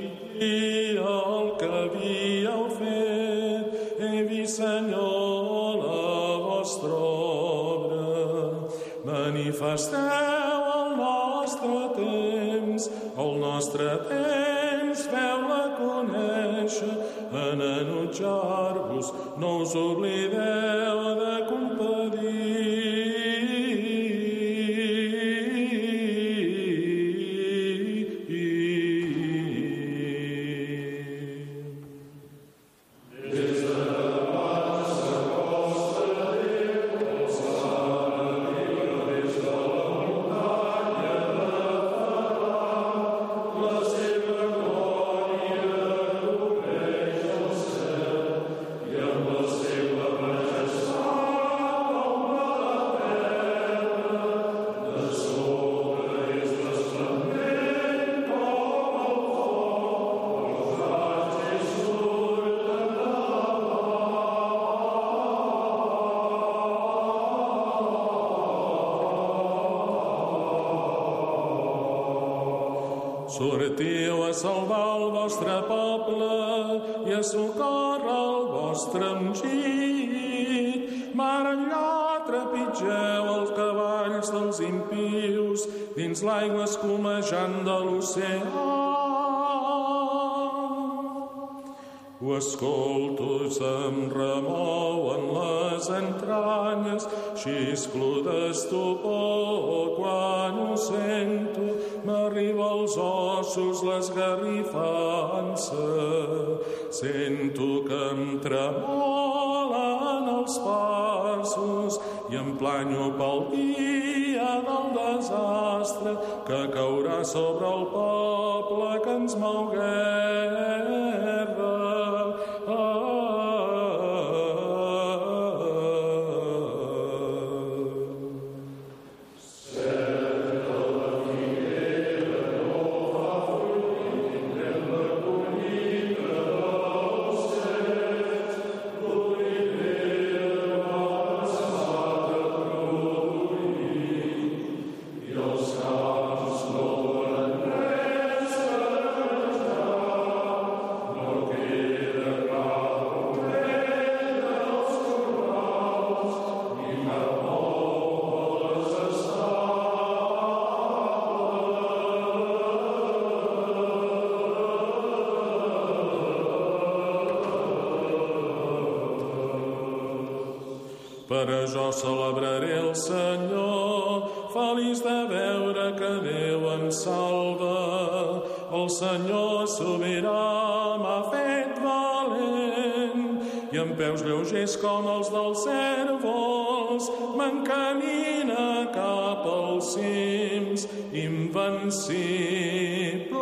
[SPEAKER 6] sentia el que havíeu fet, he vist, Senyor, la vostra obra. Manifesteu el nostre temps, feu-la conèixer, en enutjar-vos, no us oblideu de sortiu a salvar el vostre poble i a socórrer el vostre ungit. Mar enllà trepitgeu els cavalls dels impius dins l'aigua escumejant de l'oceà. Ho escolto, se'm remouen les entranyes, xisclo d'estupor quan ho sento, m'arriba als ossos l'esgarrifança. Sento que em tremolen els passos i em planyo pel dia del desastre que caurà sobre el poble que ens mou guerra. Per això celebraré el Senyor, feliç de veure que Déu ens salva. El Senyor sobirà m'ha fet valent i amb peus lleugers com els dels cérvols m'encamina cap als cims invencibles.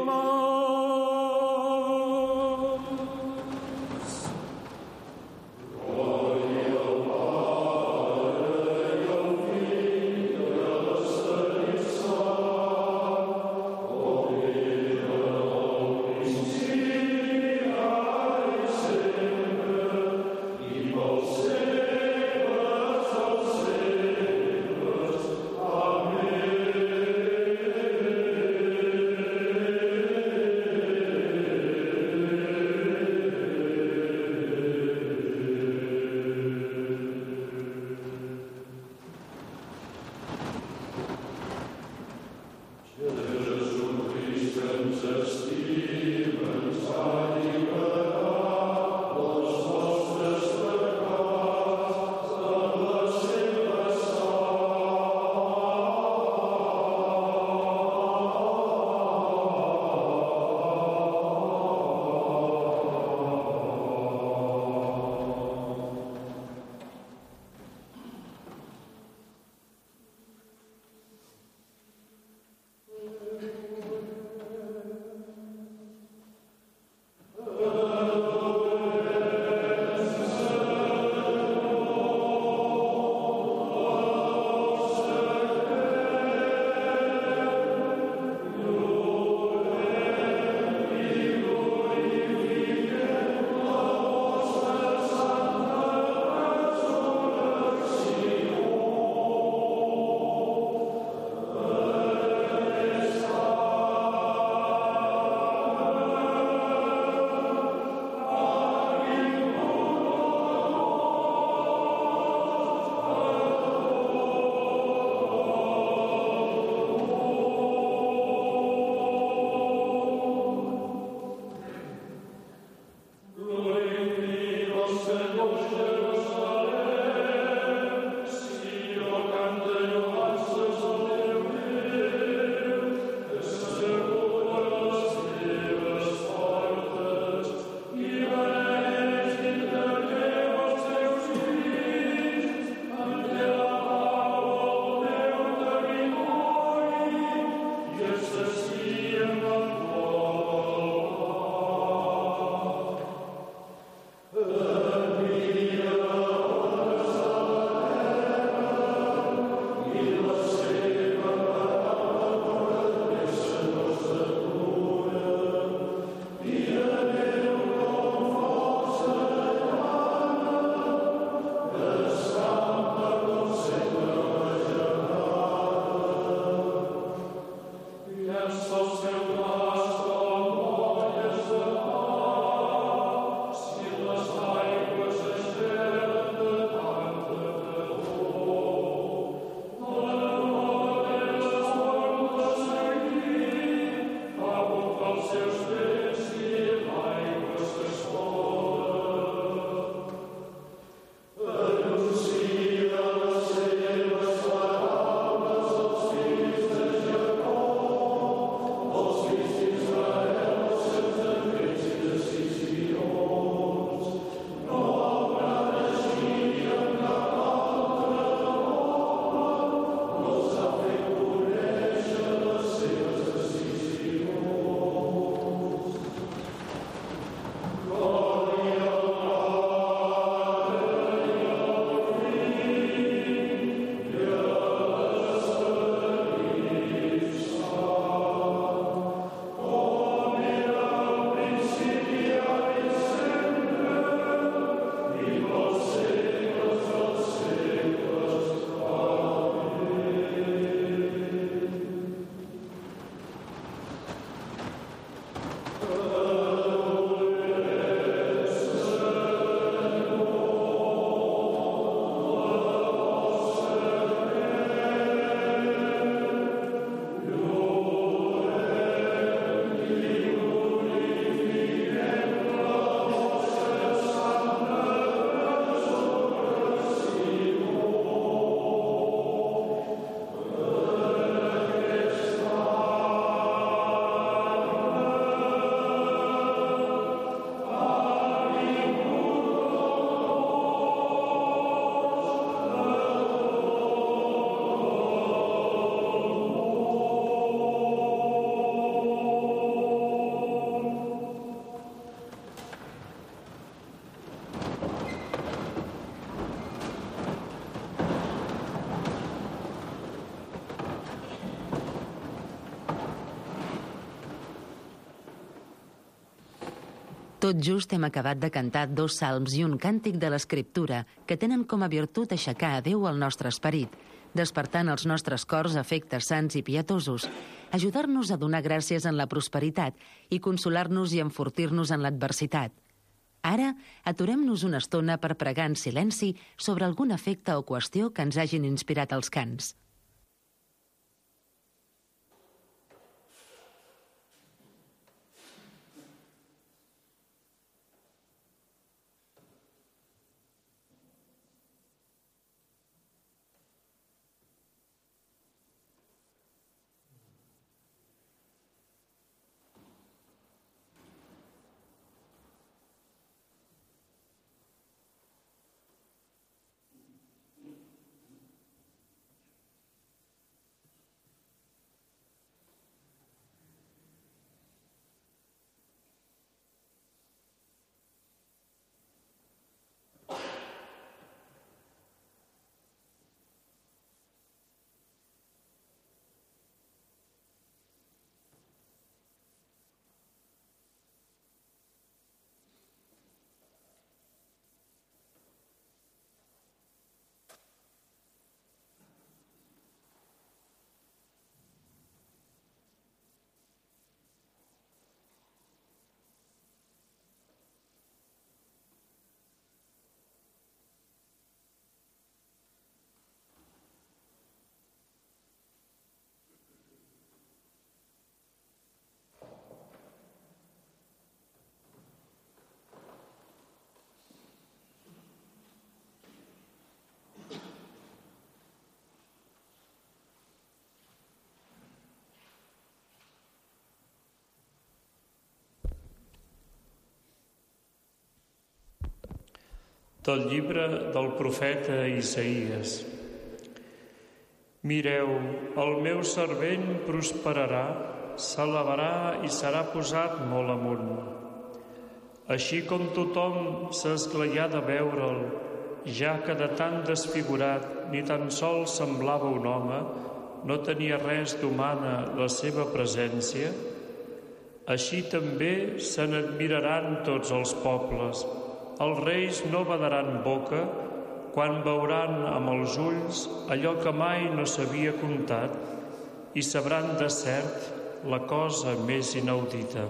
[SPEAKER 2] Tot just hem acabat de cantar 2 salms i un càntic de l'Escriptura que tenen com a virtut aixecar a Déu el nostre esperit, despertant als nostres cors afectes sants i pietosos, ajudar-nos a donar gràcies en la prosperitat i consolar-nos i enfortir-nos en l'adversitat. Ara, aturem-nos una estona per pregar en silenci sobre algun efecte o qüestió que ens hagin inspirat els cants.
[SPEAKER 10] Del llibre del profeta Isaïes. Mireu, el meu servent prosperarà, s'elevarà i serà posat molt amunt. Així com tothom s'esglaià de veure'l, ja que de tan desfigurat ni tan sols semblava un home, no tenia res d'humana la seva presència, així també se n'admiraran tots els pobles. Els reis no badaran boca quan veuran amb els ulls allò que mai no s'havia contat i sabran de cert la cosa més inaudita.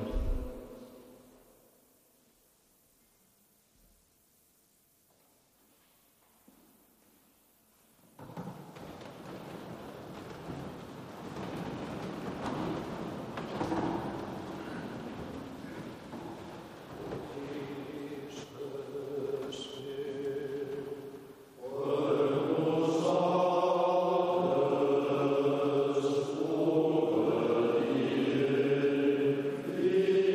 [SPEAKER 6] Amen.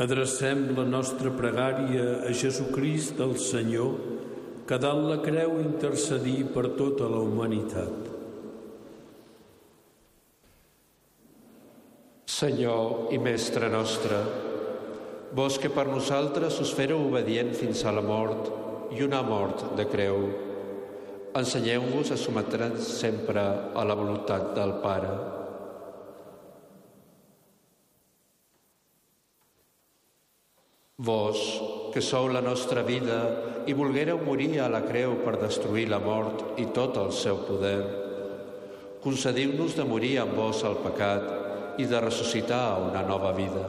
[SPEAKER 3] Adrecem la nostra pregària a Jesucrist, el Senyor, que dalt la creu intercedir per tota la humanitat.
[SPEAKER 11] Senyor i Mestre nostre, vos que per nosaltres us fèreu obedient fins a la mort i una mort de creu, ensenyeu-vos a sotmetre's sempre a la voluntat del Pare. Vos, que sou la nostra vida i volguéreu morir a la creu per destruir la mort i tot el seu poder, concediu-nos de morir amb vos al pecat i de ressuscitar a una nova vida.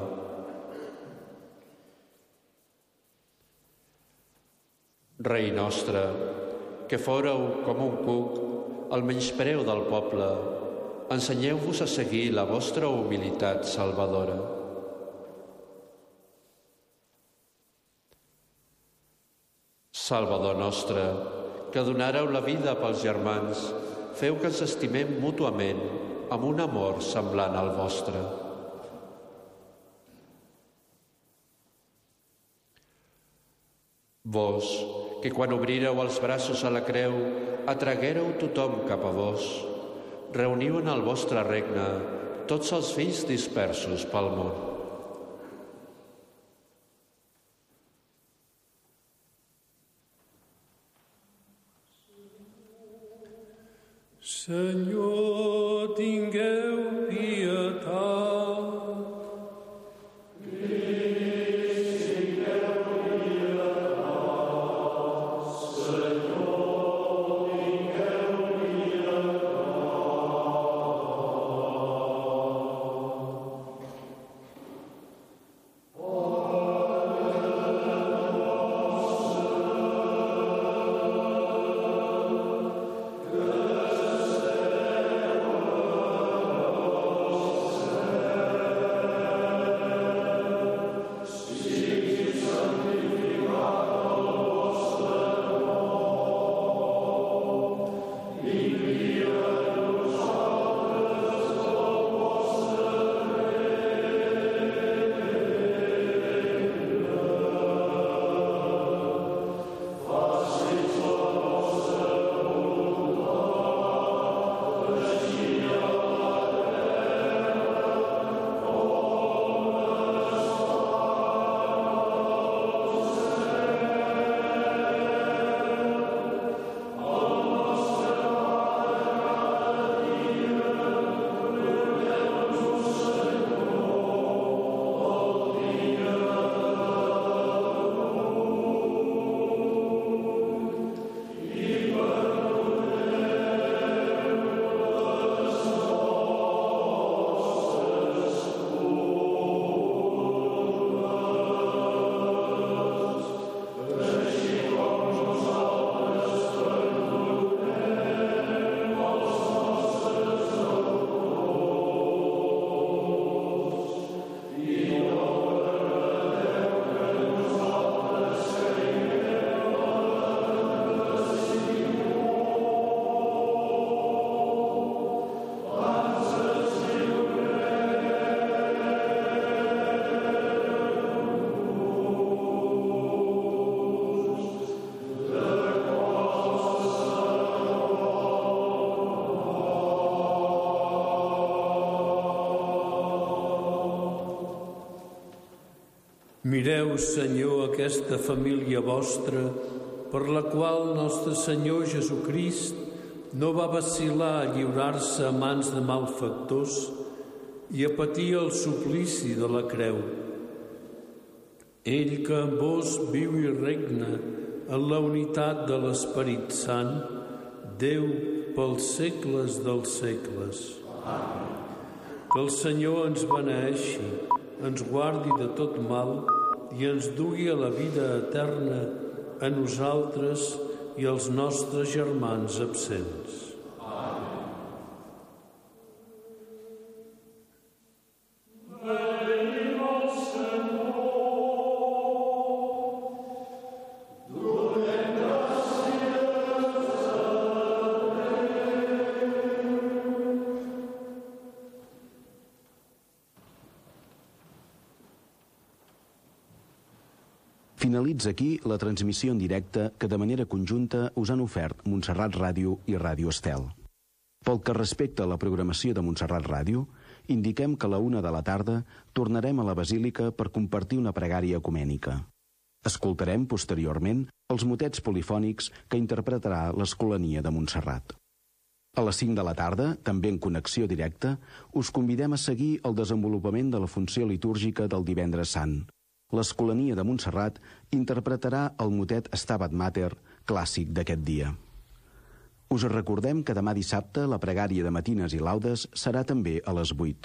[SPEAKER 11] Rei nostre, que fóreu com un cuc, el menyspreu del poble, ensenyeu-vos a seguir la vostra humilitat salvadora. Salvador nostre, que donàreu la vida pels germans, feu que ens estimem mútuament amb un amor semblant al vostre. Vos, que quan obrireu els braços a la creu, atraguéreu tothom cap a vos, reuniu en el vostre regne tots els fills dispersos pel món.
[SPEAKER 3] Senyor, tingueu pietat. Mireu, Senyor, aquesta família vostra, per la qual nostre Senyor Jesucrist no va vacil·lar a lliurar-se a mans de malfactors i a patir el suplici de la creu. Ell que amb vos viu i regna en la unitat de l'Esperit Sant, Déu pels segles dels segles. Que el Senyor ens beneeixi, ens guardi de tot mal i ens dugui a la vida eterna a nosaltres i als nostres germans absents.
[SPEAKER 12] Finalitza aquí la transmissió en directe que de manera conjunta us han ofert Montserrat Ràdio i Ràdio Estel. Pel que respecta a la programació de Montserrat Ràdio, indiquem que a la 1 de la tarda tornarem a la Basílica per compartir una pregària ecumènica. Escoltarem, posteriorment, els motets polifònics que interpretarà l'Escolania de Montserrat. A les 5 de la tarda, també en connexió directa, us convidem a seguir el desenvolupament de la funció litúrgica del Divendres Sant. L'Escolania de Montserrat interpretarà el motet Stabat Mater, clàssic d'aquest dia. Us recordem que demà dissabte la pregària de matines i laudes serà també a les 8.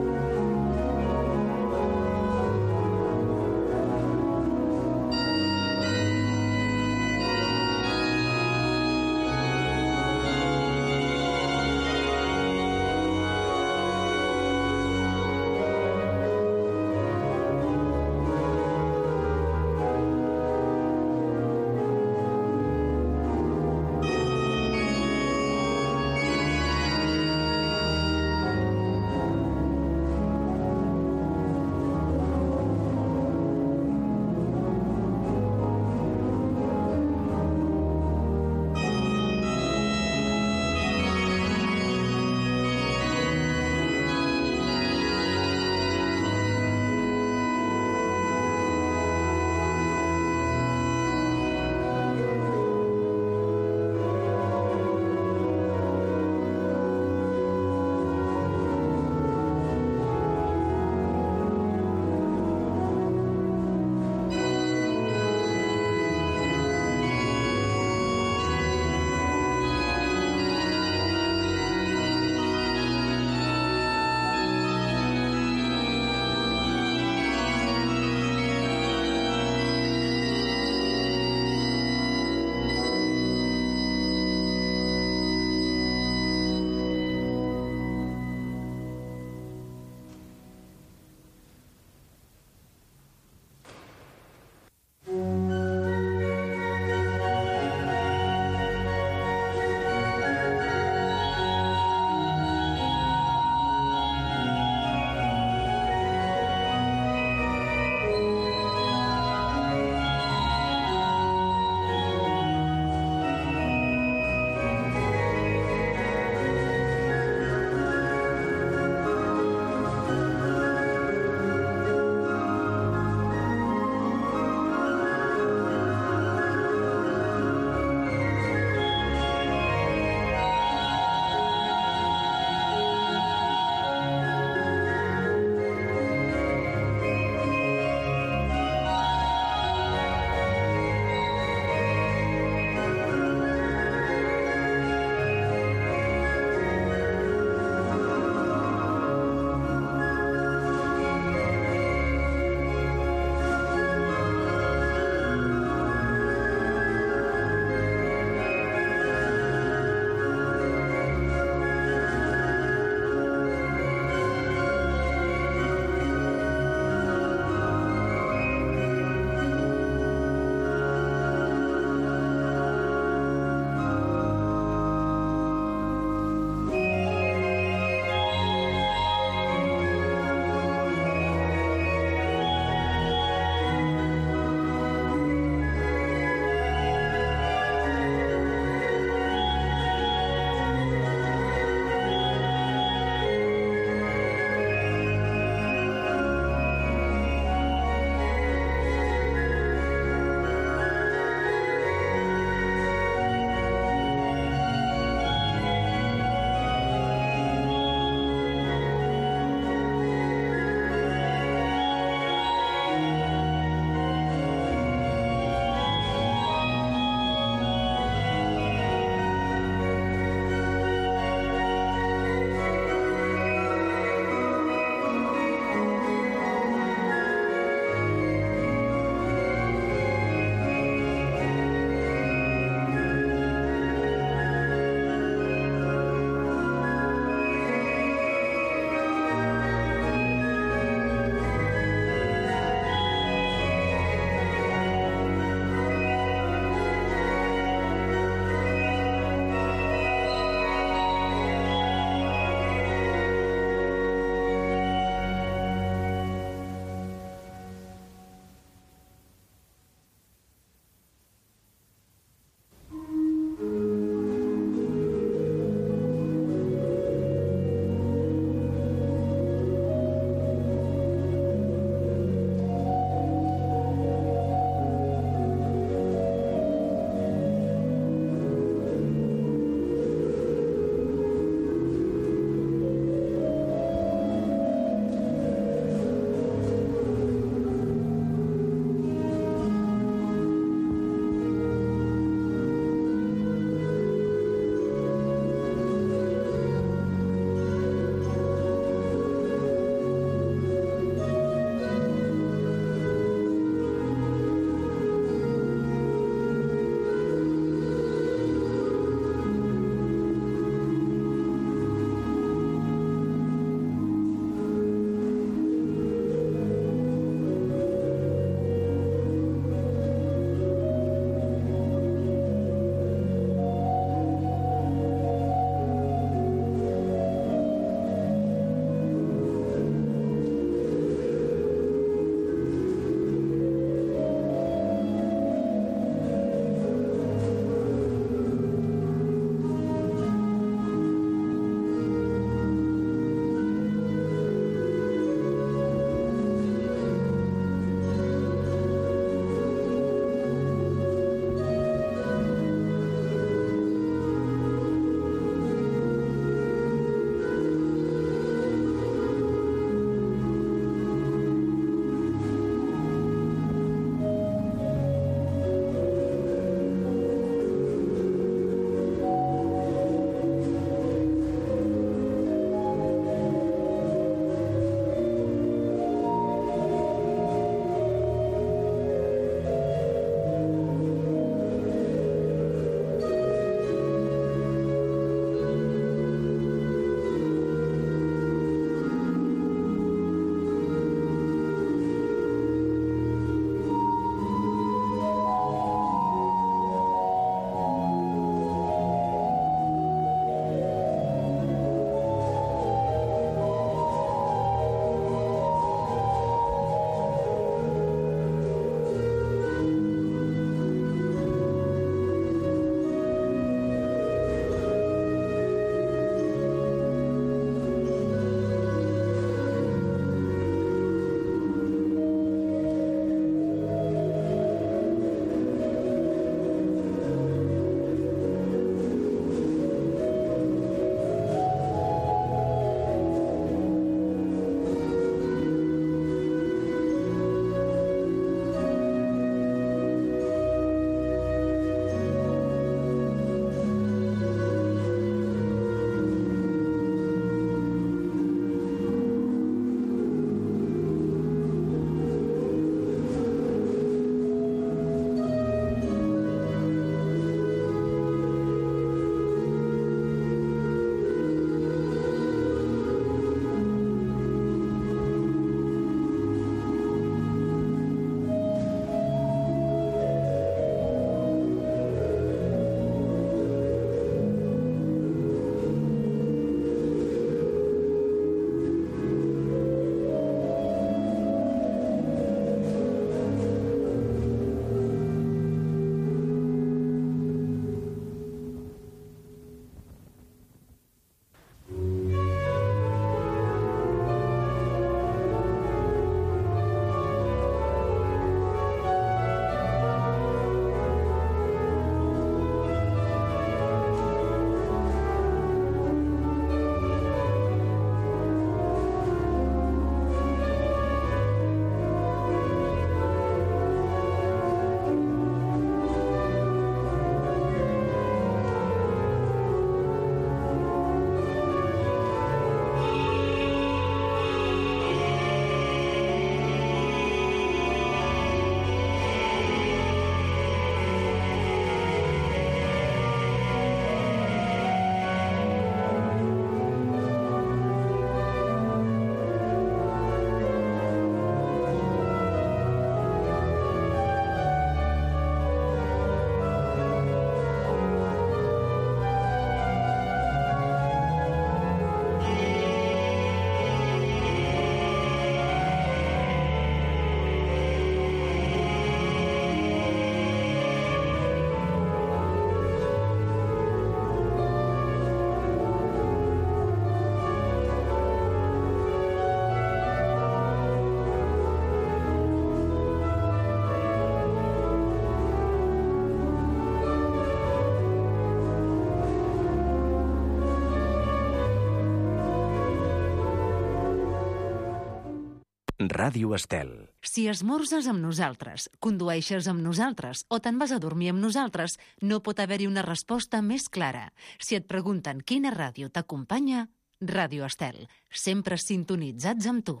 [SPEAKER 13] Ràdio Estel.
[SPEAKER 2] Si esmorzes amb nosaltres, condueixes amb nosaltres o te'n vas a dormir amb nosaltres, no pot haver-hi una resposta més clara. Si et pregunten quina ràdio t'acompanya, Ràdio Estel, sempre sintonitzats amb tu.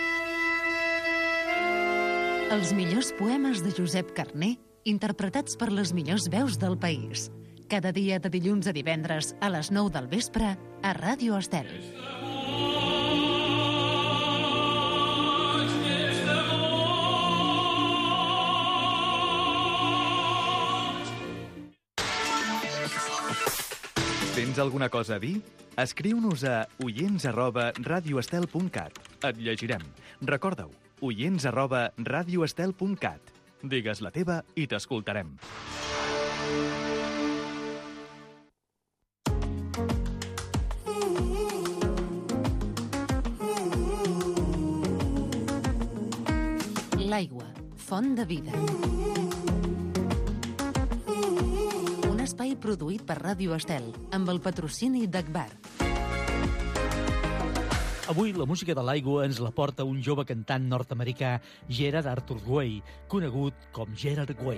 [SPEAKER 2] Els millors poemes de Josep Carner, interpretats per les millors veus del país. Cada dia de dilluns a divendres a les 9 del vespre a Ràdio Estel.
[SPEAKER 14] Tens alguna cosa a dir? Escriu-nos a oients@radioestel.cat. Et llegirem. Recorda-ho, oients@radioestel.cat. Digues la teva i t'escoltarem.
[SPEAKER 2] L'aigua, font de vida. Un espai produït per Ràdio Estel, amb el patrocini d'Agbar.
[SPEAKER 15] Avui la música de l'aigua ens la porta un jove cantant nord-americà, Gerard Arthur Way, conegut com Gerard Way.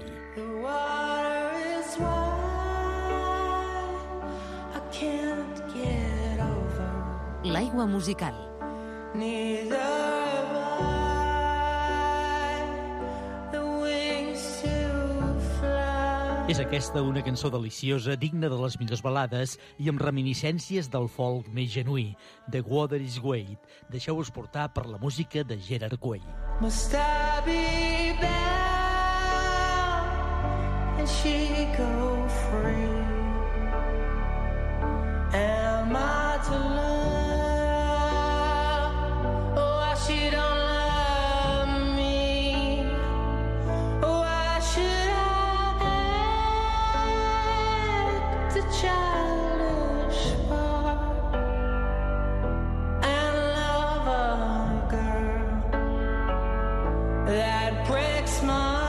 [SPEAKER 2] L'aigua musical.
[SPEAKER 15] És aquesta una cançó deliciosa, digna de les millors balades i amb reminiscències del folk més genuí. The Water is Wait. Deixeu-vos portar per la música de Gerard Way.
[SPEAKER 16] Must I be bound and she go free? Am I to love? Oh, I she don't love me. Oh, I should act a childish part and love a girl that breaks my heart.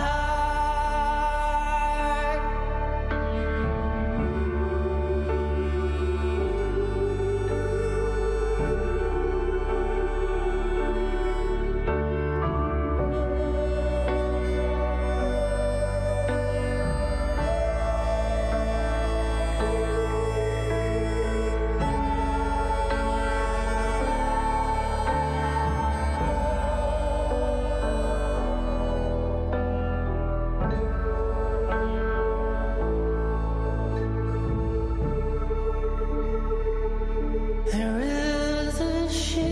[SPEAKER 16] There is a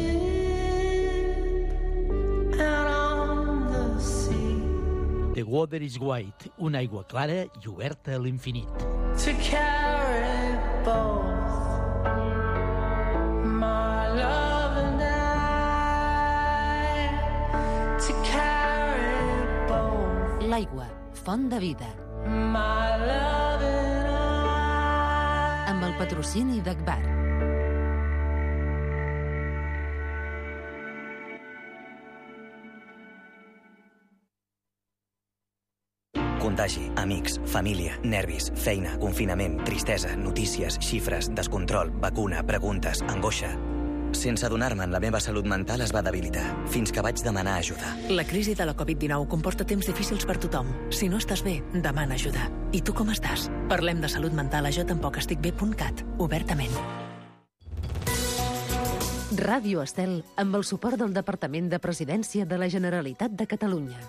[SPEAKER 16] ship out on the sea
[SPEAKER 15] The Water is White, una aigua clara i oberta a l'infinit.
[SPEAKER 16] to carry both my love and I, to carry both
[SPEAKER 2] L'aigua, font de vida.
[SPEAKER 16] my love and I.
[SPEAKER 2] Amb el patrocini d'Agbar.
[SPEAKER 17] Contagi, amics, família, nervis, feina, confinament, tristesa, notícies, xifres, descontrol, vacuna, preguntes, angoixa. Sense adonar-me'n, la meva salut mental es va debilitar, fins que vaig demanar ajuda.
[SPEAKER 18] La crisi de la Covid-19 comporta temps difícils per tothom. Si no estàs bé, demana ajuda. I tu com estàs? Parlem de salut mental a jotampoc-estic-bé.cat, obertament.
[SPEAKER 2] Ràdio Estel, amb el suport del Departament de Presidència de la Generalitat de Catalunya.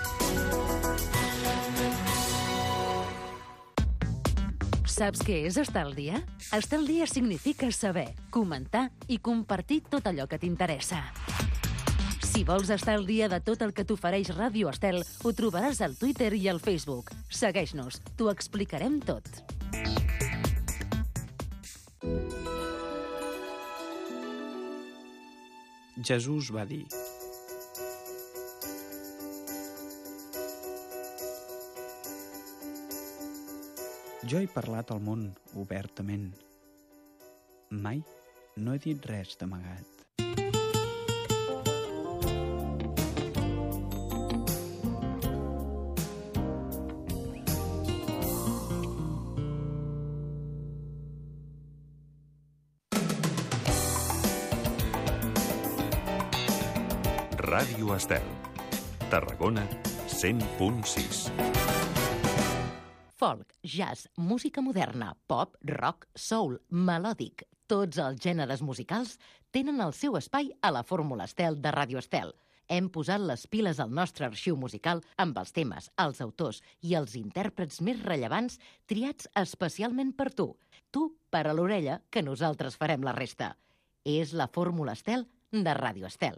[SPEAKER 2] Saps què és estar al dia? Estar al dia significa saber, comentar i compartir tot allò que t'interessa. Si vols estar al dia de tot el que t'ofereix Ràdio Estel, ho trobaràs al Twitter i al Facebook. Segueix-nos, t'ho explicarem tot.
[SPEAKER 19] Jesús va dir: jo he parlat al món obertament. Mai no he dit res d'amagat.
[SPEAKER 1] Ràdio Estel. Tarragona 100.6.
[SPEAKER 13] Folk, jazz, música moderna, pop, rock, soul, melòdic. Tots els gèneres musicals tenen el seu espai a la Fórmula Estel de Ràdio Estel. Hem posat les piles al nostre arxiu musical amb els temes, els autors i els intèrprets més rellevants triats especialment per tu. Tu per a l'orella, que nosaltres farem la resta. És la Fórmula Estel de Ràdio Estel.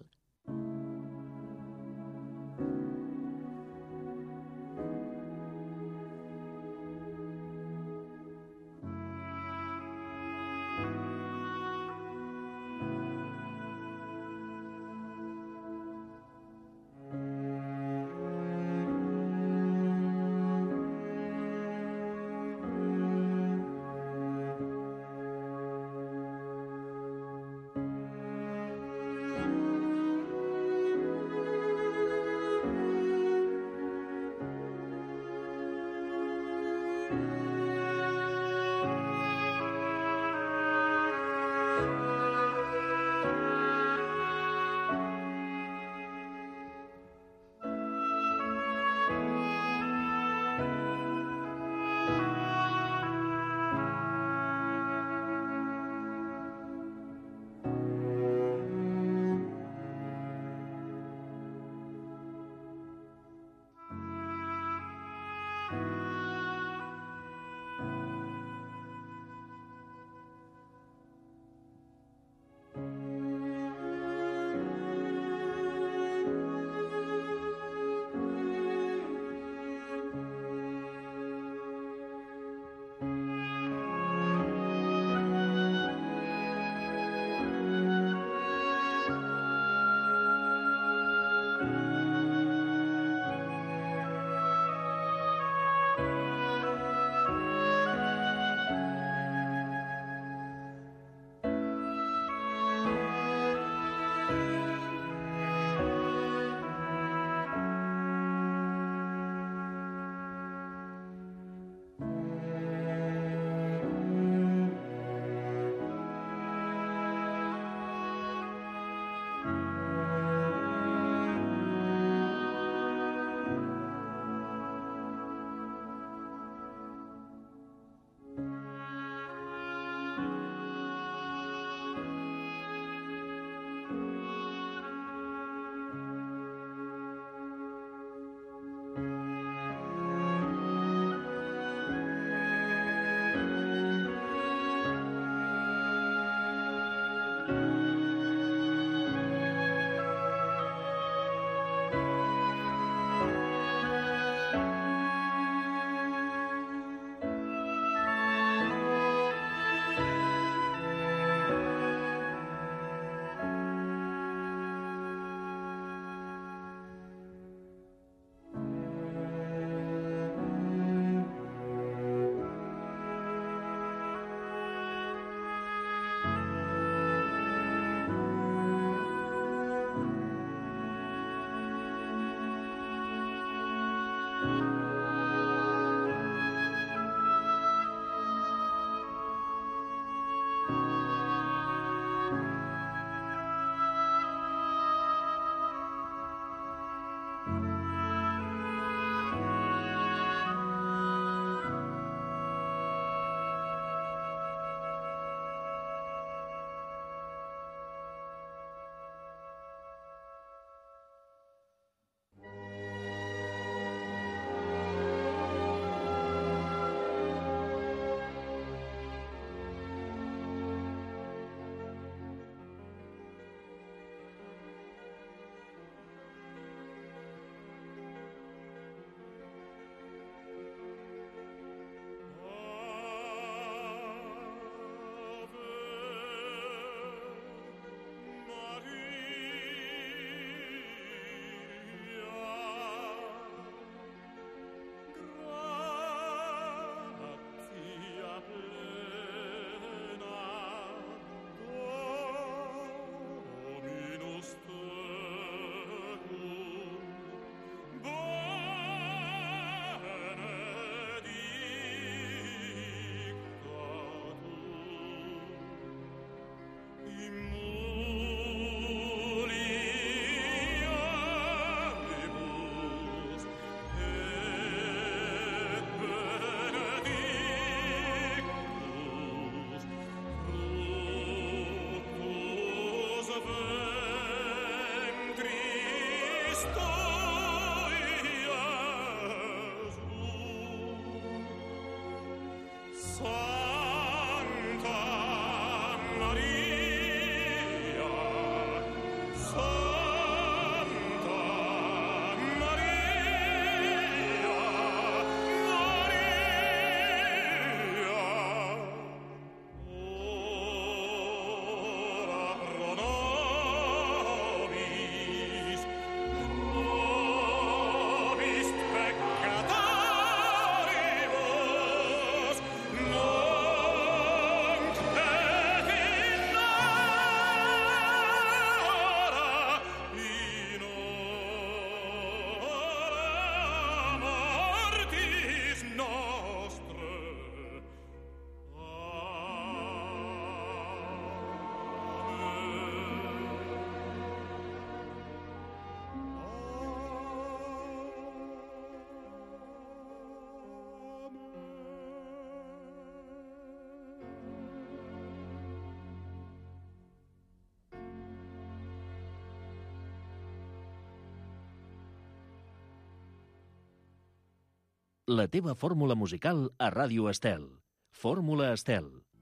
[SPEAKER 20] La teva fórmula musical a Ràdio Estel. Fórmula Estel.